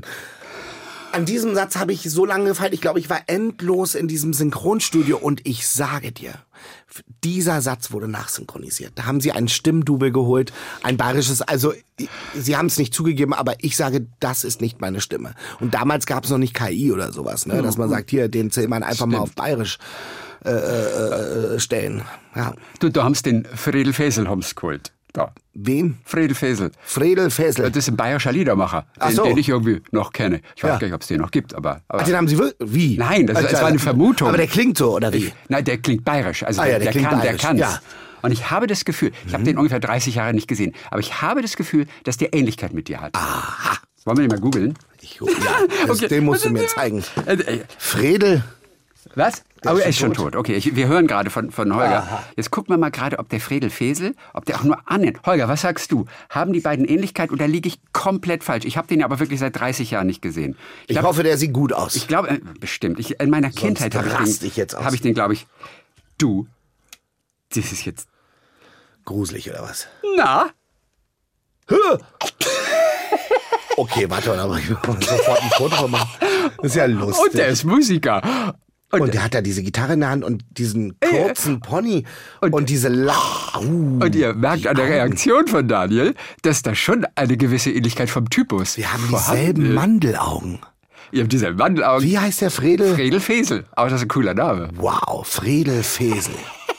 An diesem Satz habe ich so lange gefeilt. Ich glaube, ich war endlos in diesem Synchronstudio und ich sage dir, dieser Satz wurde nachsynchronisiert. Da haben sie ein Stimmdouble geholt, ein bayerisches, also sie haben es nicht zugegeben, aber ich sage, das ist nicht meine Stimme. Und damals gab es noch nicht K I oder sowas, ne, dass man sagt, hier, den Zillmann einfach mal auf bayerisch äh, äh, stellen. Ja. Du, da haben's den Fredel Fesel haben's geholt. Da. Wen? Fredel Fesel. Fredel Fessel. Das ist ein bayerischer Liedermacher, Ach den, so. den ich irgendwie noch kenne. Ich weiß Ja. gar nicht, ob es den noch gibt, aber... aber Ach, den haben sie wirklich? Wie? Nein, das, Also, es war eine Vermutung. Aber der klingt so, oder wie? Nein, der klingt bayerisch. Also Ah der, ja, der der klingt kann, bayerisch, der kann's. ja. Und ich habe das Gefühl, ich habe den ungefähr dreißig Jahre nicht gesehen, aber ich habe das Gefühl, dass der Ähnlichkeit mit dir hat. Aha. Wollen wir den mal googeln? Ich, ja, das, Okay. den musst du mir zeigen. Äh, äh, Fredel. Was? Der Aber ist er ist schon schon tot. Okay, ich, wir hören gerade von, von Holger. Aha. Jetzt gucken wir mal gerade, ob der Fredel Fesel, ob der auch nur annimmt. Holger, was sagst du? Haben die beiden Ähnlichkeit oder liege ich komplett falsch? Ich habe den ja aber wirklich seit dreißig Jahren nicht gesehen. Ich glaub, hoffe, der sieht gut aus. Ich glaube, äh, bestimmt. Ich, in meiner Kindheit habe ich raste den, ich jetzt aus. habe ich den, glaube ich, du, das ist jetzt, Gruselig oder was? na? Hö! Okay, warte, aber ich muss sofort ein Foto machen. Das ist ja lustig. Und der ist Musiker. Und, und der hat da diese Gitarre in der Hand und diesen kurzen Pony und, und diese Lach. Uh, und ihr merkt an der Reaktion von Daniel, dass da schon eine gewisse Ähnlichkeit vom Typus Wir haben vorhanden dieselben ist. Mandelaugen. Ihr habt dieselben Mandelaugen. Wie heißt der Fredel? Fredel Fesel. Aber das ist ein cooler Name. Wow, Fredel Fesel.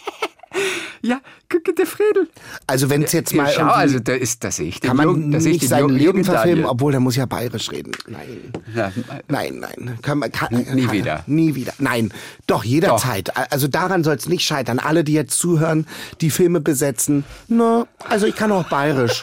Ja, guck, der Fredel. Also wenn es jetzt mal Schau, also da ist, das sehe ich den kann man Jungen, das sehe ich nicht den sein Jungen Leben verfilmen, Daniel. obwohl der muss ja bayerisch reden. Nein, Ja, nein, nein. Kann man, kann, nie kann, wieder. Nie wieder. Nein, doch jederzeit. Doch. Also daran soll es nicht scheitern. Alle, die jetzt zuhören, die Filme besetzen. No, also ich kann auch bayerisch.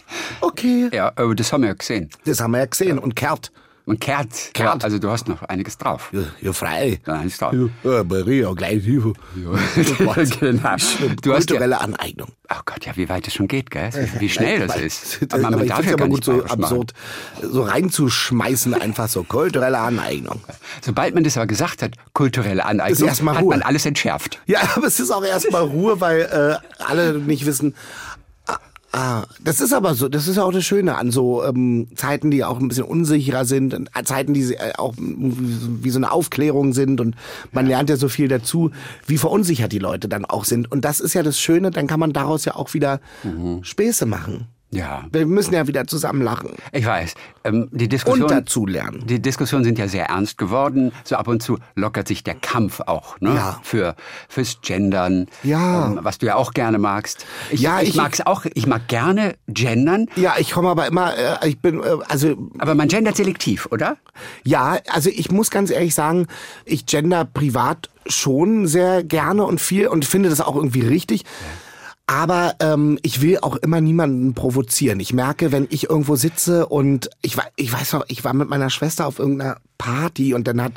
Okay. ja, aber das haben wir ja gesehen. Das haben wir ja gesehen. Und Kert. Und Kert, Kert. Ja, also du hast noch einiges drauf. Ja, ja frei. Ja, einiges drauf. Ja, Maria, gleich. Ja. Ja. Genau. Du hast Kulturelle ja, Aneignung. oh Gott, ja, wie weit es schon geht, gell? Wie schnell das ist. Aber, man aber ich darf finde ja es gar aber gut, nicht so bayerisch machen. absurd, so reinzuschmeißen, einfach so kulturelle Aneignung. Sobald man das aber gesagt hat, kulturelle Aneignung, Ist erstmal hat Ruhe. man alles entschärft. Ja, aber es ist auch erstmal Ruhe, weil äh, alle nicht wissen. Ah, ah, das ist aber so, das ist ja auch das Schöne an so ähm, Zeiten, die auch ein bisschen unsicherer sind, und Zeiten, die äh, auch wie so eine Aufklärung sind und man ja. lernt ja so viel dazu, wie verunsichert die Leute dann auch sind. Und das ist ja das Schöne, dann kann man daraus ja auch wieder mhm. Späße machen. Ja. Wir müssen ja wieder zusammen lachen. Ich weiß. Ähm, die Diskussion, und dazu lernen. Die Diskussionen sind ja sehr ernst geworden. So ab und zu lockert sich der Kampf auch, ne? Ja. Für, fürs Gendern. Ja. Ähm, was du ja auch gerne magst. Ich, ja, ich, ich mag's auch, ich mag gerne gendern. Ja, ich komme aber immer, äh, ich bin, äh, also... Aber man gendert selektiv, oder? Ja, also ich muss ganz ehrlich sagen, ich gender privat schon sehr gerne und viel und finde das auch irgendwie richtig. Ja. Aber ähm, ich will auch immer niemanden provozieren. Ich merke, wenn ich irgendwo sitze und ich, ich weiß noch, ich war mit meiner Schwester auf irgendeiner Party und dann hat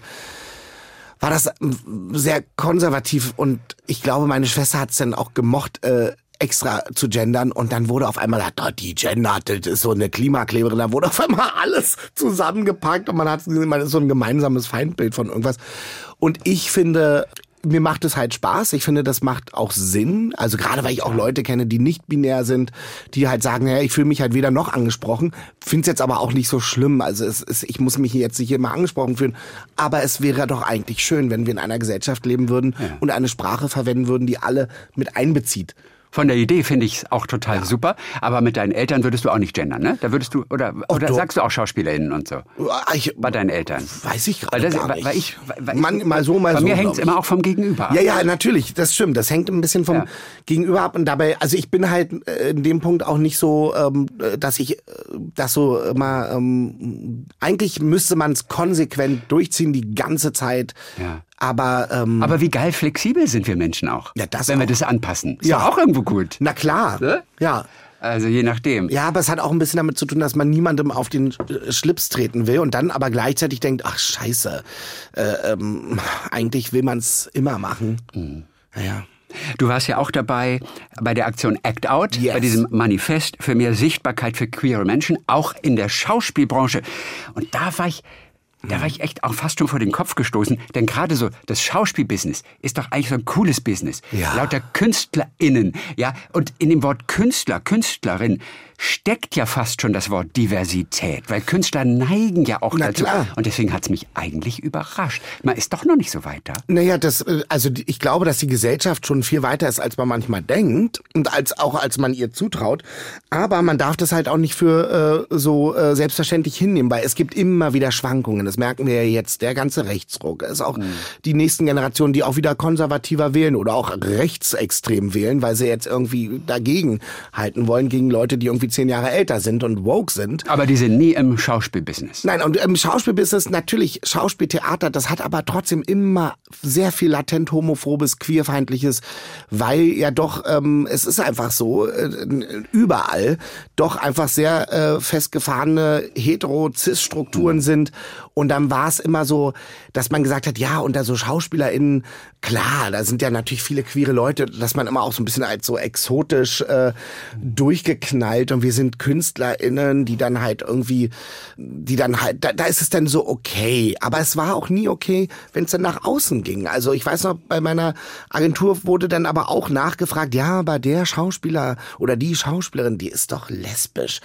war das sehr konservativ und ich glaube, meine Schwester hat es dann auch gemocht, äh, extra zu gendern und dann wurde auf einmal, oh, die gendert, das ist so eine Klimakleberin, da wurde auf einmal alles zusammengepackt und man hat man ist so ein gemeinsames Feindbild von irgendwas. Und ich finde... Mir macht es halt Spaß. Ich finde, das macht auch Sinn. Also gerade, weil ich auch Leute kenne, die nicht binär sind, die halt sagen, ja, ich fühle mich halt weder noch angesprochen. Finde es jetzt aber auch nicht so schlimm. Also es ist, ich muss mich jetzt nicht immer angesprochen fühlen. Aber es wäre doch eigentlich schön, wenn wir in einer Gesellschaft leben würden ja. und eine Sprache verwenden würden, die alle mit einbezieht. Von der Idee finde ich es auch total ja. super, aber mit deinen Eltern würdest du auch nicht gendern, ne? Da würdest du, oder, oh, oder sagst du auch SchauspielerInnen und so? Ich, bei deinen Eltern? Weiß ich gerade weil das, gar nicht. Weil ich, weil Man, mal so, mal bei so. Bei mir hängt es immer auch vom Gegenüber ab. Ja, ja, natürlich, das stimmt. Das hängt ein bisschen vom ja. Gegenüber ab und dabei, also ich bin halt in dem Punkt auch nicht so, dass ich das so immer, eigentlich müsste man es konsequent durchziehen die ganze Zeit. Ja. Aber, ähm, Aber wie geil flexibel sind wir Menschen auch, ja, das wenn auch. wir das anpassen. Ist ja. doch auch irgendwo gut. Na klar, ne? ja. Also je nachdem. Ja, aber es hat auch ein bisschen damit zu tun, dass man niemandem auf den Schlips treten will und dann aber gleichzeitig denkt, ach scheiße, äh, ähm, eigentlich will man es immer machen. Mhm. Naja. Du warst ja auch dabei bei der Aktion Act Out, yes. bei diesem Manifest für mehr Sichtbarkeit für queere Menschen, auch in der Schauspielbranche. Und da war ich... Da war ich echt auch fast schon vor den Kopf gestoßen, denn gerade so das Schauspielbusiness ist doch eigentlich so ein cooles Business. Ja. Lauter KünstlerInnen, ja, und in dem Wort Künstler, Künstlerin steckt ja fast schon das Wort Diversität, weil Künstler neigen ja auch Na dazu. klar. Und deswegen hat's mich eigentlich überrascht. Man ist doch noch nicht so weit da. Naja, das, also ich glaube, dass die Gesellschaft schon viel weiter ist, als man manchmal denkt und als auch als man ihr zutraut. Aber man darf das halt auch nicht für äh, so äh, selbstverständlich hinnehmen, weil es gibt immer wieder Schwankungen. Das merken wir ja jetzt. Der ganze Rechtsruck ist auch mhm. die nächsten Generationen, die auch wieder konservativer wählen oder auch rechtsextrem wählen, weil sie jetzt irgendwie dagegen halten wollen gegen Leute, die irgendwie zehn Jahre älter sind und woke sind. Aber die sind nie im Schauspielbusiness. Nein, und im Schauspielbusiness natürlich, Schauspieltheater, das hat aber trotzdem immer sehr viel latent homophobes, queerfeindliches, weil ja doch, ähm, es ist einfach so, äh, überall doch einfach sehr äh, festgefahrene hetero-cis-Strukturen mhm. sind. Und dann war es immer so, dass man gesagt hat, ja, unter so SchauspielerInnen, klar, da sind ja natürlich viele queere Leute, dass man immer auch so ein bisschen als so exotisch äh, durchgeknallt und wir sind KünstlerInnen, die dann halt irgendwie, die dann halt, da, da ist es dann so okay. Aber es war auch nie okay, wenn es dann nach außen ging. Also ich weiß noch, bei meiner Agentur wurde dann aber auch nachgefragt, ja, aber der Schauspieler oder die Schauspielerin, die ist doch lesbisch.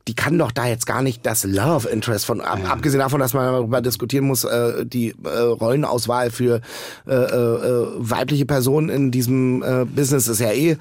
die kann doch da jetzt gar nicht das Love Interest von, ab, ja. abgesehen davon, dass man darüber diskutieren muss, äh, die äh, Rollenauswahl für äh, äh, weibliche Personen in diesem äh, Business ist ja eh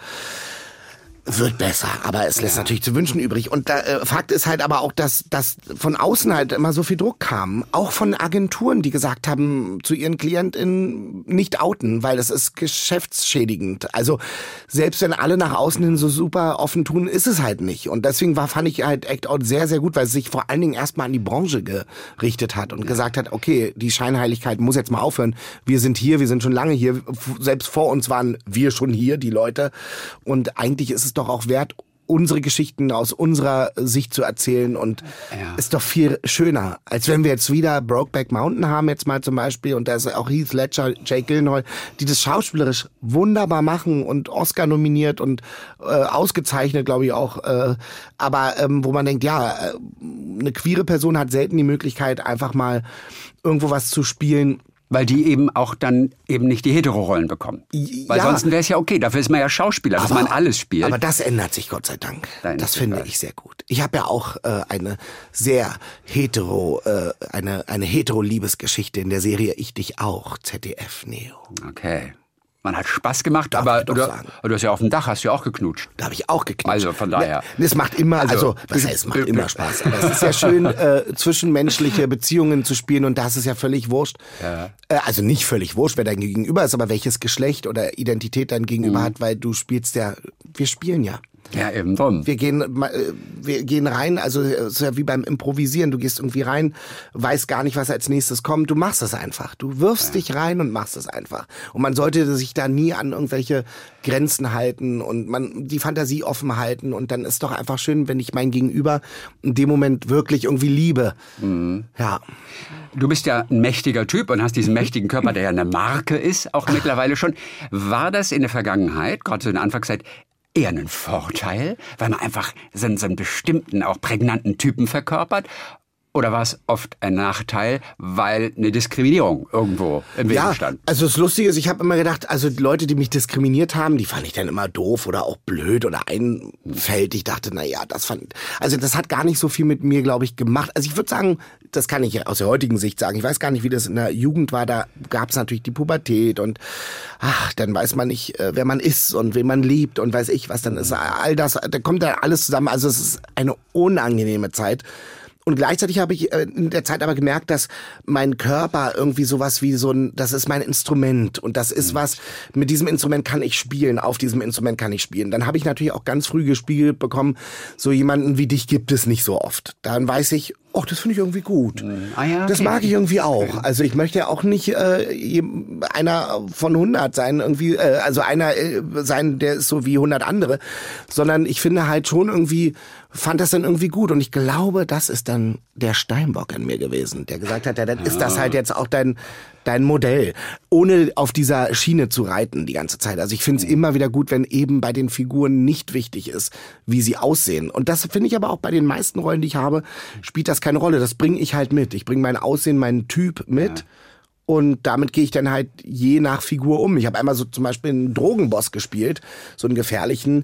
wird besser, aber es lässt ja. natürlich zu wünschen übrig. Und da, äh, Fakt ist halt aber auch, dass, dass von außen halt immer so viel Druck kam. Auch von Agenturen, die gesagt haben, zu ihren KlientInnen nicht outen, weil das ist geschäftsschädigend. Also selbst wenn alle nach außen hin so super offen tun, ist es halt nicht. Und deswegen war, fand ich halt Act Out sehr, sehr gut, weil es sich vor allen Dingen erstmal an die Branche gerichtet hat und ja. gesagt hat, okay, die Scheinheiligkeit muss jetzt mal aufhören. Wir sind hier, wir sind schon lange hier. Selbst vor uns waren wir schon hier, die Leute. Und eigentlich ist es doch auch wert, unsere Geschichten aus unserer Sicht zu erzählen und ja. ist doch viel schöner, als wenn wir jetzt wieder Brokeback Mountain haben jetzt mal zum Beispiel und da ist auch Heath Ledger, Jake Gyllenhaal, die das schauspielerisch wunderbar machen und Oscar nominiert und äh, ausgezeichnet, glaube ich auch, äh, aber ähm, wo man denkt, ja, äh, eine queere Person hat selten die Möglichkeit, einfach mal irgendwo was zu spielen. Weil die eben auch dann eben nicht die Hetero-Rollen bekommen. Weil ja. sonst wäre es ja okay, dafür ist man ja Schauspieler, dass aber, man alles spielt. Aber das ändert sich, Gott sei Dank. Nein, das finde total. ich sehr gut. Ich habe ja auch äh, eine sehr hetero, äh, eine, eine hetero-Liebesgeschichte in der Serie Ich dich auch, Z D F Neo. Okay. Man hat Spaß gemacht, Darf aber du, du hast ja auf dem Dach, hast du ja auch geknutscht. Da habe ich auch geknutscht. Also von daher. Ne, es macht immer, also, also was heißt, es macht immer Spaß. Aber es ist ja schön, äh, zwischenmenschliche Beziehungen zu spielen und da ist es ja völlig wurscht. Ja. Äh, also nicht völlig wurscht, wer dein Gegenüber ist, aber welches Geschlecht oder Identität dein Gegenüber mhm. hat, weil du spielst ja, wir spielen ja. Ja, eben drum. Wir gehen, wir gehen rein, also es ist ja wie beim Improvisieren. Du gehst irgendwie rein, weißt gar nicht, was als nächstes kommt. Du machst es einfach. Du wirfst ja. dich rein und machst es einfach. Und man sollte sich da nie an irgendwelche Grenzen halten und man die Fantasie offen halten. Und dann ist doch einfach schön, wenn ich mein Gegenüber in dem Moment wirklich irgendwie liebe. Mhm. Ja. Du bist ja ein mächtiger Typ und hast diesen mächtigen Körper, der ja eine Marke ist, auch mittlerweile schon. War das in der Vergangenheit, gerade so in der Anfangszeit, eher einen Vorteil, weil man einfach so einen, so einen bestimmten, auch prägnanten Typen verkörpert? Oder war es oft ein Nachteil, weil eine Diskriminierung irgendwo im Weg ja, stand? Also das Lustige ist, ich habe immer gedacht, also die Leute, die mich diskriminiert haben, die fand ich dann immer doof oder auch blöd oder einfältig. Ich dachte, na ja, das fand, also das hat gar nicht so viel mit mir, glaube ich, gemacht. Also ich würde sagen, das kann ich aus der heutigen Sicht sagen. Ich weiß gar nicht, wie das in der Jugend war. Da gab es natürlich die Pubertät und ach, dann weiß man nicht, wer man ist und wen man liebt und weiß ich was. Dann ist all das, da kommt da alles zusammen. Also es ist eine unangenehme Zeit. Und gleichzeitig habe ich in der Zeit aber gemerkt, dass mein Körper irgendwie sowas wie so ein, das ist mein Instrument und das ist was, mit diesem Instrument kann ich spielen, auf diesem Instrument kann ich spielen. Dann habe ich natürlich auch ganz früh gespiegelt bekommen, so jemanden wie dich gibt es nicht so oft. Dann weiß ich, oh, das finde ich irgendwie gut. Ah ja, okay. Das mag ich irgendwie auch. Also ich möchte ja auch nicht äh, einer von hundert sein, irgendwie, äh, also einer äh, sein, der ist so wie hundert andere, sondern ich finde halt schon irgendwie, fand das dann irgendwie gut und ich glaube, das ist dann der Steinbock in mir gewesen, der gesagt hat, ja, dann ist das halt jetzt auch dein dein Modell, ohne auf dieser Schiene zu reiten die ganze Zeit. Also ich finde es immer wieder gut, wenn eben bei den Figuren nicht wichtig ist, wie sie aussehen. Und das finde ich aber auch bei den meisten Rollen, die ich habe, spielt das keine Rolle. Das bringe ich halt mit. Ich bringe mein Aussehen, meinen Typ mit. Ja. Und damit gehe ich dann halt je nach Figur um. Ich habe einmal so zum Beispiel einen Drogenboss gespielt, so einen gefährlichen.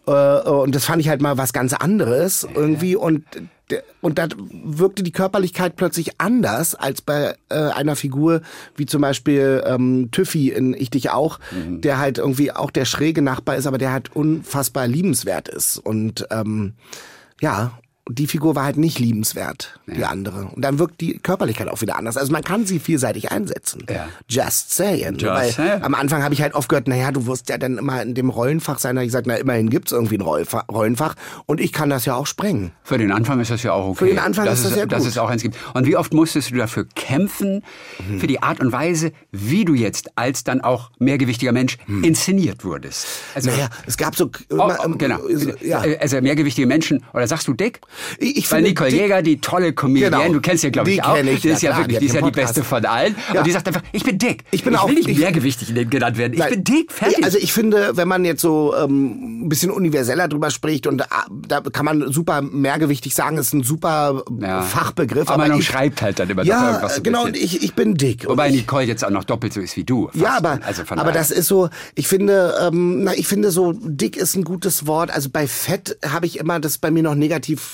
Und das fand ich halt mal was ganz anderes irgendwie. Und Und da wirkte die Körperlichkeit plötzlich anders als bei äh, einer Figur wie zum Beispiel ähm, Tüffi in Ich dich auch, mhm. der halt irgendwie auch der schräge Nachbar ist, aber der halt unfassbar liebenswert ist. Und ähm, ja, die Figur war halt nicht liebenswert, ja. die andere. Und dann wirkt die Körperlichkeit auch wieder anders. Also man kann sie vielseitig einsetzen. Ja. Just saying. Just Weil saying. Am Anfang habe ich halt oft gehört, naja, du wirst ja dann immer in dem Rollenfach sein. Da habe ich gesagt, na immerhin gibt's irgendwie ein Rollenfach. Und ich kann das ja auch sprengen. Für den Anfang ist das ja auch okay. Für den Anfang das ist das ist, ja gut. Dass es auch eins gibt. Und wie oft musstest du dafür kämpfen, mhm. für die Art und Weise, wie du jetzt als dann auch mehrgewichtiger Mensch mhm. inszeniert wurdest? Also, naja, es gab so... Oh, oh, genau. Ja. Also mehrgewichtige Menschen, oder sagst du dick? Ich, ich Weil Nicole Jäger, die tolle Comedienne, genau. du kennst ja, glaube ich, auch. Ich, die ist ja, klar, wirklich, die ist ja die beste von allen. Ja. Und die sagt einfach, ich bin dick. Ich, bin ich auch, will nicht ich, mehrgewichtig genannt werden. Ich nein, bin dick, fertig. Also ich finde, wenn man jetzt so ähm, ein bisschen universeller drüber spricht, und da kann man super mehrgewichtig sagen, ist ein super ja. Fachbegriff. Aber, aber man schreibt halt dann immer ja, noch irgendwas. Ja, genau, und ich, ich bin dick. Wobei ich, Nicole jetzt auch noch doppelt so ist wie du. Fast. Ja, aber, also aber das ist so, ich finde, ähm, na, ich finde so, dick ist ein gutes Wort. Also bei Fett habe ich immer das bei mir noch negativ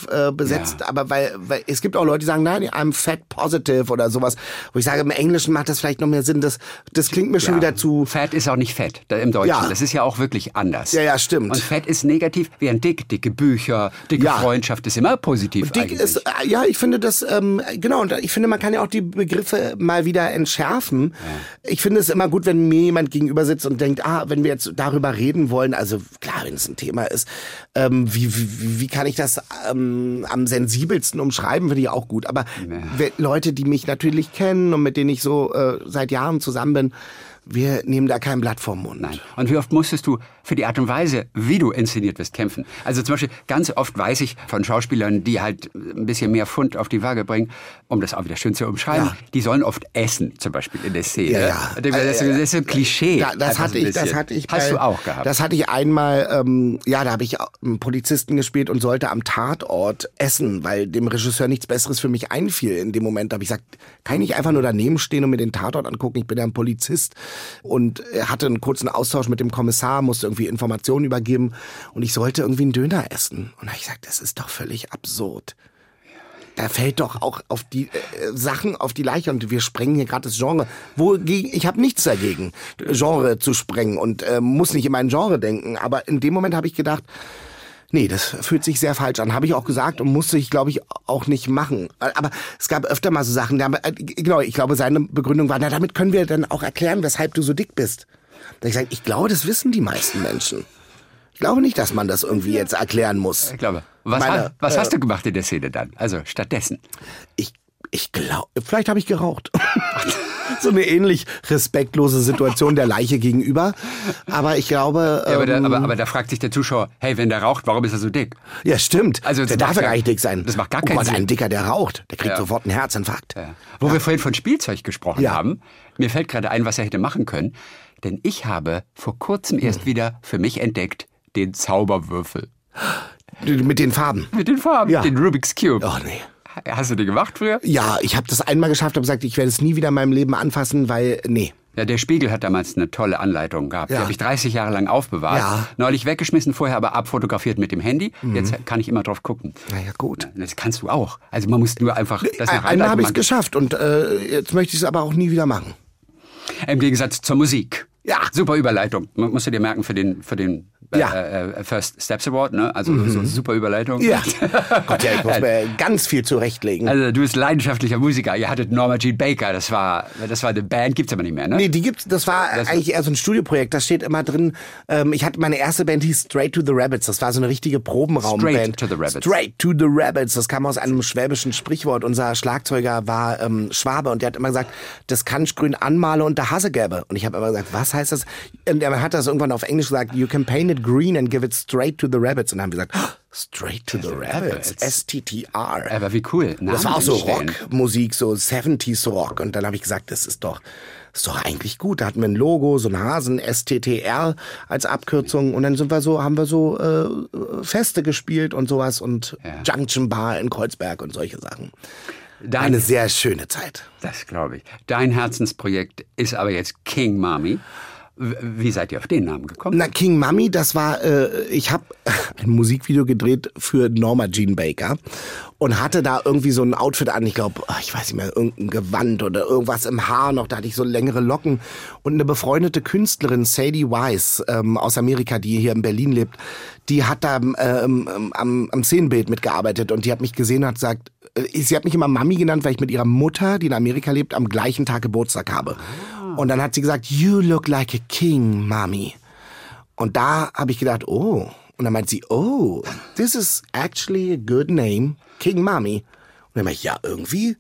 äh, besetzt, Ja. aber weil, weil es gibt auch Leute, die sagen, nein, I'm fat positive oder sowas, wo ich sage, im Englischen macht das vielleicht noch mehr Sinn, das, das klingt mir schon Ja. wieder zu... Fett ist auch nicht fett da im Deutschen. Ja. Das ist ja auch wirklich anders. Ja, ja, stimmt. Und Fett ist negativ, während dick, dicke Bücher, dicke Ja. Freundschaft ist immer positiv Dick eigentlich. ist, äh, ja, ich finde das, ähm, genau, und ich finde, man kann ja auch die Begriffe mal wieder entschärfen. Ja. Ich finde es immer gut, wenn mir jemand gegenüber sitzt und denkt, ah, wenn wir jetzt darüber reden wollen, also klar, wenn es ein Thema ist, ähm, wie, wie, wie kann ich das ähm, am sensibelsten umschreiben, finde ich auch gut. Aber ja. Leute, die mich natürlich kennen und mit denen ich so äh, seit Jahren zusammen bin, wir nehmen da kein Blatt vom Mund. Nein. Und wie oft musstest du für die Art und Weise, wie du inszeniert wirst, kämpfen? Also zum Beispiel, ganz oft weiß ich von Schauspielern, die halt ein bisschen mehr Pfund auf die Waage bringen, um das auch wieder schön zu umschreiben, Ja. die sollen oft essen, zum Beispiel in der Szene. Ja, ja. Das, das ist so ein Klischee. Da, das, hatte so ein ich, das bisschen. hatte ich. Hast bei, du auch gehabt? Das hatte ich einmal, ähm, ja, da habe ich einen Polizisten gespielt und sollte am Tatort essen, weil dem Regisseur nichts Besseres für mich einfiel. In dem Moment habe ich gesagt, kann ich nicht einfach nur daneben stehen und mir den Tatort angucken? Ich bin ja ein Polizist. Und er hatte einen kurzen Austausch mit dem Kommissar, musste irgendwie Informationen übergeben und ich sollte irgendwie einen Döner essen. Und da habe ich gesagt, das ist doch völlig absurd. Da fällt doch auch auf die äh, Sachen auf die Leiche und wir sprengen hier gerade das Genre. Wogegen, ich habe nichts dagegen, Genre zu sprengen und äh, muss nicht in mein Genre denken. Aber in dem Moment habe ich gedacht, nee, das fühlt sich sehr falsch an. Habe ich auch gesagt und musste ich, glaube ich, auch nicht machen. Aber es gab öfter mal so Sachen, da, äh, genau, ich glaube, seine Begründung war, na, damit können wir dann auch erklären, weshalb du so dick bist. Da habe ich gesagt, ich glaube, das wissen die meisten Menschen. Ich glaube nicht, dass man das irgendwie jetzt erklären muss. Ich glaube. Was, Meine, ha- was äh, hast du gemacht in der Szene dann? Also stattdessen? Ich, ich glaube, vielleicht habe ich geraucht. So eine ähnlich respektlose Situation der Leiche gegenüber. Aber ich glaube... Ja, aber, da, ähm, aber, aber da fragt sich der Zuschauer, hey, wenn der raucht, warum ist er so dick? Ja, stimmt. Also, das der darf macht ja gar- gar nicht dick sein. das macht gar oh keinen Gott, Sinn. ein Dicker, der raucht, der kriegt Ja. sofort einen Herzinfarkt. Ja. Wo wir vorhin von Spielzeug gesprochen Ja. haben, mir fällt gerade ein, was er hätte machen können. Denn ich habe vor kurzem erst wieder für mich entdeckt den Zauberwürfel. Mit den Farben. Mit den Farben, Ja. den Rubik's Cube. Oh nee. Hast du den gemacht früher? Ja, ich habe das einmal geschafft, habe gesagt, ich werde es nie wieder in meinem Leben anfassen, weil, nee. Ja, der Spiegel hat damals eine tolle Anleitung gehabt. Ja. Die habe ich dreißig Jahre lang aufbewahrt. Ja. Neulich weggeschmissen, vorher aber abfotografiert mit dem Handy. Jetzt kann ich immer drauf gucken. Na ja, gut. Das kannst du auch. Also man muss nur einfach das nach Einmal habe ich es Anleitung geschafft und äh, jetzt möchte ich es aber auch nie wieder machen. machen. Im Gegensatz zur Musik. Ja. Super Überleitung. Man musst du dir merken für den, für den Ja. äh, äh, First Steps Award, ne? Also so super Überleitung. Ja. Gott, ja, ich muss mir ganz viel zurechtlegen. Also du bist leidenschaftlicher Musiker. Ihr hattet Norma Jean Baker. Das war, das war eine Band, gibt's aber nicht mehr, ne? Nee, die gibt's, das war Das- eigentlich eher so ein Studioprojekt, da steht immer drin, ähm, ich hatte meine erste Band, hieß Straight to the Rabbits, das war so eine richtige Probenraumband. Straight to the Rabbits. Straight to the Rabbits, das kam aus einem schwäbischen Sprichwort, unser Schlagzeuger war ähm, Schwabe und der hat immer gesagt, das kann ich grün anmale und der Hase gäbe. Und ich habe immer gesagt, was heißt das? Und er hat das irgendwann auf Englisch gesagt, you can paint it green and give it straight to the Rabbits. Und dann haben wir gesagt, oh, Straight to the Rabbits, S T T R. Aber wie cool. Das war auch so Namen Rockmusik, so siebziger Rock. Und dann habe ich gesagt, das ist doch, das ist doch eigentlich gut. Da hatten wir ein Logo, so ein Hasen, S T T R als Abkürzung. Und dann sind wir so, haben wir so äh, Feste gespielt und sowas und Ja. Junction Bar in Kreuzberg und solche Sachen. Dein, Eine sehr schöne Zeit. das glaube ich. Dein Herzensprojekt ist aber jetzt King Mami. W- Wie seid ihr auf den Namen gekommen? Na, King Mami, das war, äh, ich habe ein Musikvideo gedreht für Norma Jean Baker und hatte da irgendwie so ein Outfit an, ich glaube, ich weiß nicht mehr, irgendein Gewand oder irgendwas im Haar noch, da hatte ich so längere Locken und eine befreundete Künstlerin, Sadie Weiss, ähm, aus Amerika, die hier in Berlin lebt, die hat da ähm, am, am Szenenbild mitgearbeitet und die hat mich gesehen und hat gesagt, äh, sie hat mich immer Mami genannt, weil ich mit ihrer Mutter, die in Amerika lebt, am gleichen Tag Geburtstag habe. Und dann hat sie gesagt, you look like a king, Mami. Und da habe ich gedacht, oh. Und dann meint sie, oh, this is actually a good name, King Mami. Und dann meinte ich, ja, irgendwie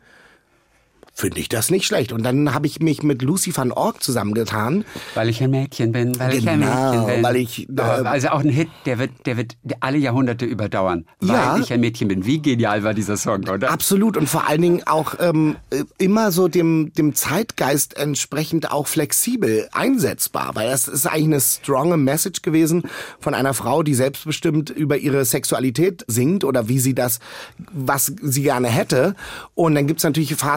finde ich das nicht schlecht. Und dann habe ich mich mit Lucy van Ork zusammengetan. Weil ich ein Mädchen bin, weil ich ein Genau, Mädchen bin. weil ich, äh, also auch ein Hit, der wird, der wird alle Jahrhunderte überdauern. Ja. Weil ich ein Mädchen bin. Wie genial war dieser Song, oder? Absolut und vor allen Dingen auch ähm, äh, immer so dem dem Zeitgeist entsprechend auch flexibel einsetzbar, weil das ist eigentlich eine stronge Message gewesen von einer Frau, die selbstbestimmt über ihre Sexualität singt oder wie sie das, was sie gerne hätte. Und dann gibt's natürlich Phasen, in denen man sagt,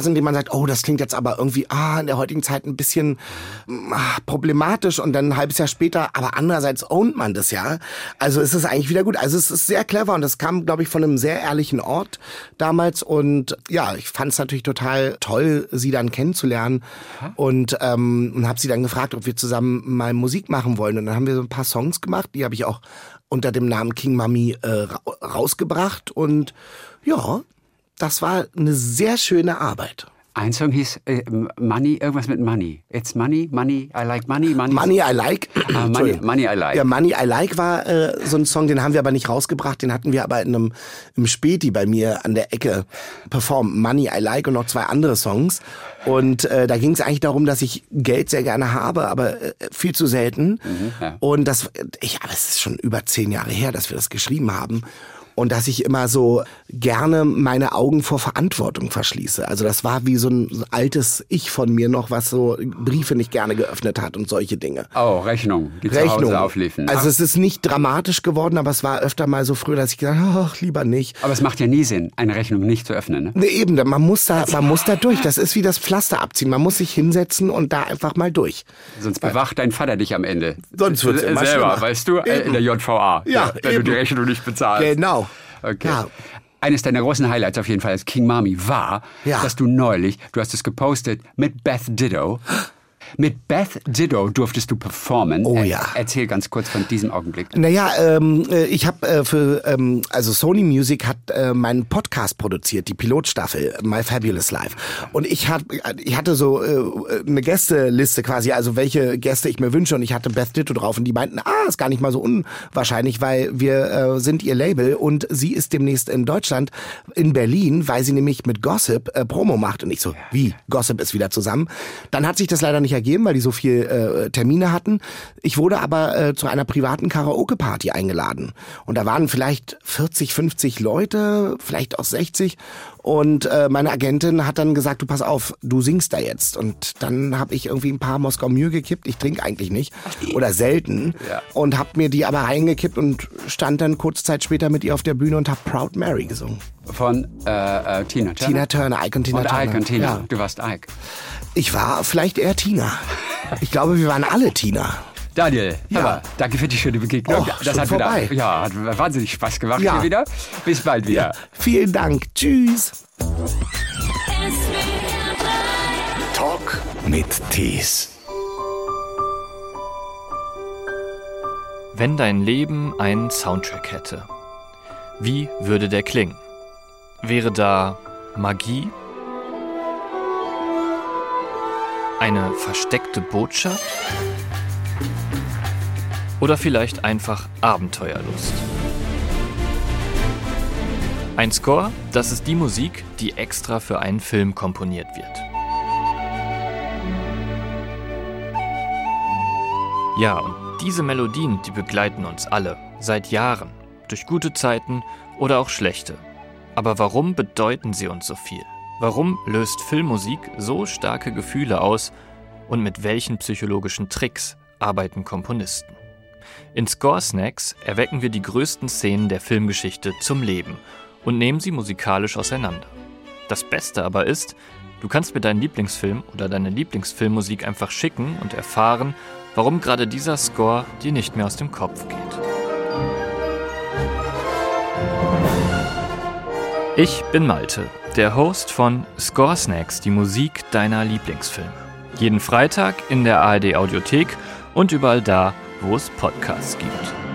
oh, das klingt jetzt aber irgendwie ah in der heutigen Zeit ein bisschen ah, problematisch und dann ein halbes Jahr später, aber andererseits ownt man das ja. Also es ist eigentlich wieder gut. Also es ist sehr clever und das kam, glaube ich, von einem sehr ehrlichen Ort damals und ja, ich fand es natürlich total toll, sie dann kennenzulernen und ähm, und habe sie dann gefragt, ob wir zusammen mal Musik machen wollen und dann haben wir so ein paar Songs gemacht, die habe ich auch unter dem Namen King Mami äh, rausgebracht und ja, das war eine sehr schöne Arbeit. Ein Song hieß äh, Money, irgendwas mit Money. It's Money, Money, I like Money, Money. Money, I like. Ah, money, money, I like. Ja, Money, I like war äh, so ein Song, den haben wir aber nicht rausgebracht, den hatten wir aber in einem im Späti bei mir an der Ecke performt. Money, I like und noch zwei andere Songs. Und äh, da ging es eigentlich darum, dass ich Geld sehr gerne habe, aber äh, viel zu selten. Mhm, ja. Und das, ich, aber es ist schon über zehn Jahre her, dass wir das geschrieben haben. Und dass ich immer so gerne meine Augen vor Verantwortung verschließe. Also das war wie so ein altes Ich von mir noch, was so Briefe nicht gerne geöffnet hat und solche Dinge. Oh, Rechnung, die Rechnung. zu Hause aufliefen. Also es ist nicht dramatisch geworden, aber es war öfter mal so früh, dass ich gesagt habe, ach, lieber nicht. Aber es macht ja nie Sinn, eine Rechnung nicht zu öffnen, ne? Nee, eben, man muss da, man muss da durch. Das ist wie das Pflaster abziehen. Man muss sich hinsetzen und da einfach mal durch. Sonst bewacht dein Vater dich am Ende. Sonst wird's immer selber, schlimmer. Weißt du, eben. In der J V A. Ja, wenn eben. du die Rechnung nicht bezahlst. Genau. Okay. Ja. Eines deiner großen Highlights auf jeden Fall als King Mami war, ja. dass du neulich, du hast es gepostet, mit Beth Ditto. Mit Beth Ditto durftest du performen. Oh er, ja. Erzähl ganz kurz von diesem Augenblick. Naja, ähm, ich habe äh, für, ähm, also Sony Music hat äh, meinen Podcast produziert, die Pilotstaffel, My Fabulous Life. Und ich, hab, ich hatte so äh, eine Gästeliste quasi, also welche Gäste ich mir wünsche. Und ich hatte Beth Ditto drauf und die meinten, ah, ist gar nicht mal so unwahrscheinlich, weil wir äh, sind ihr Label und sie ist demnächst in Deutschland, in Berlin, weil sie nämlich mit Gossip äh, Promo macht. Und ich so, wie? Gossip ist wieder zusammen. Dann hat sich das leider nicht ergeben, weil die so viel äh, Termine hatten. Ich wurde aber äh, zu einer privaten Karaoke-Party eingeladen. Und da waren vielleicht vierzig, fünfzig Leute, vielleicht auch sechzig. Und äh, meine Agentin hat dann gesagt, du pass auf, du singst da jetzt. Und dann habe ich irgendwie ein paar Moskau Mule gekippt. Ich trinke eigentlich nicht oder selten. Ja. Und habe mir die aber reingekippt und stand dann kurze Zeit später mit ihr auf der Bühne und habe Proud Mary gesungen. Von äh, äh, Tina Turner? Tina Turner, Ike und Tina und Turner. Ike und Tina. Ja. Du warst Ike. Ich war vielleicht eher Tina. Ich glaube, wir waren alle Tina. Daniel, ja. aber danke für die schöne Begegnung. Oh, das hat vorbei. Wieder, ja, hat wahnsinnig Spaß gemacht ja. hier wieder. Bis bald wieder. Ja. Vielen Dank. Tschüss. Talk mit Tees. Wenn dein Leben einen Soundtrack hätte, wie würde der klingen? Wäre da Magie? Eine versteckte Botschaft? Oder vielleicht einfach Abenteuerlust? Ein Score, das ist die Musik, die extra für einen Film komponiert wird. Ja, und diese Melodien, die begleiten uns alle, seit Jahren, durch gute Zeiten oder auch schlechte. Aber warum bedeuten sie uns so viel? Warum löst Filmmusik so starke Gefühle aus und mit welchen psychologischen Tricks arbeiten Komponisten? In Score Snacks erwecken wir die größten Szenen der Filmgeschichte zum Leben und nehmen sie musikalisch auseinander. Das Beste aber ist, du kannst mir deinen Lieblingsfilm oder deine Lieblingsfilmmusik einfach schicken und erfahren, warum gerade dieser Score dir nicht mehr aus dem Kopf geht. Ich bin Malte, der Host von Score Snacks, die Musik deiner Lieblingsfilme. Jeden Freitag in der A R D Audiothek und überall da, wo es Podcasts gibt.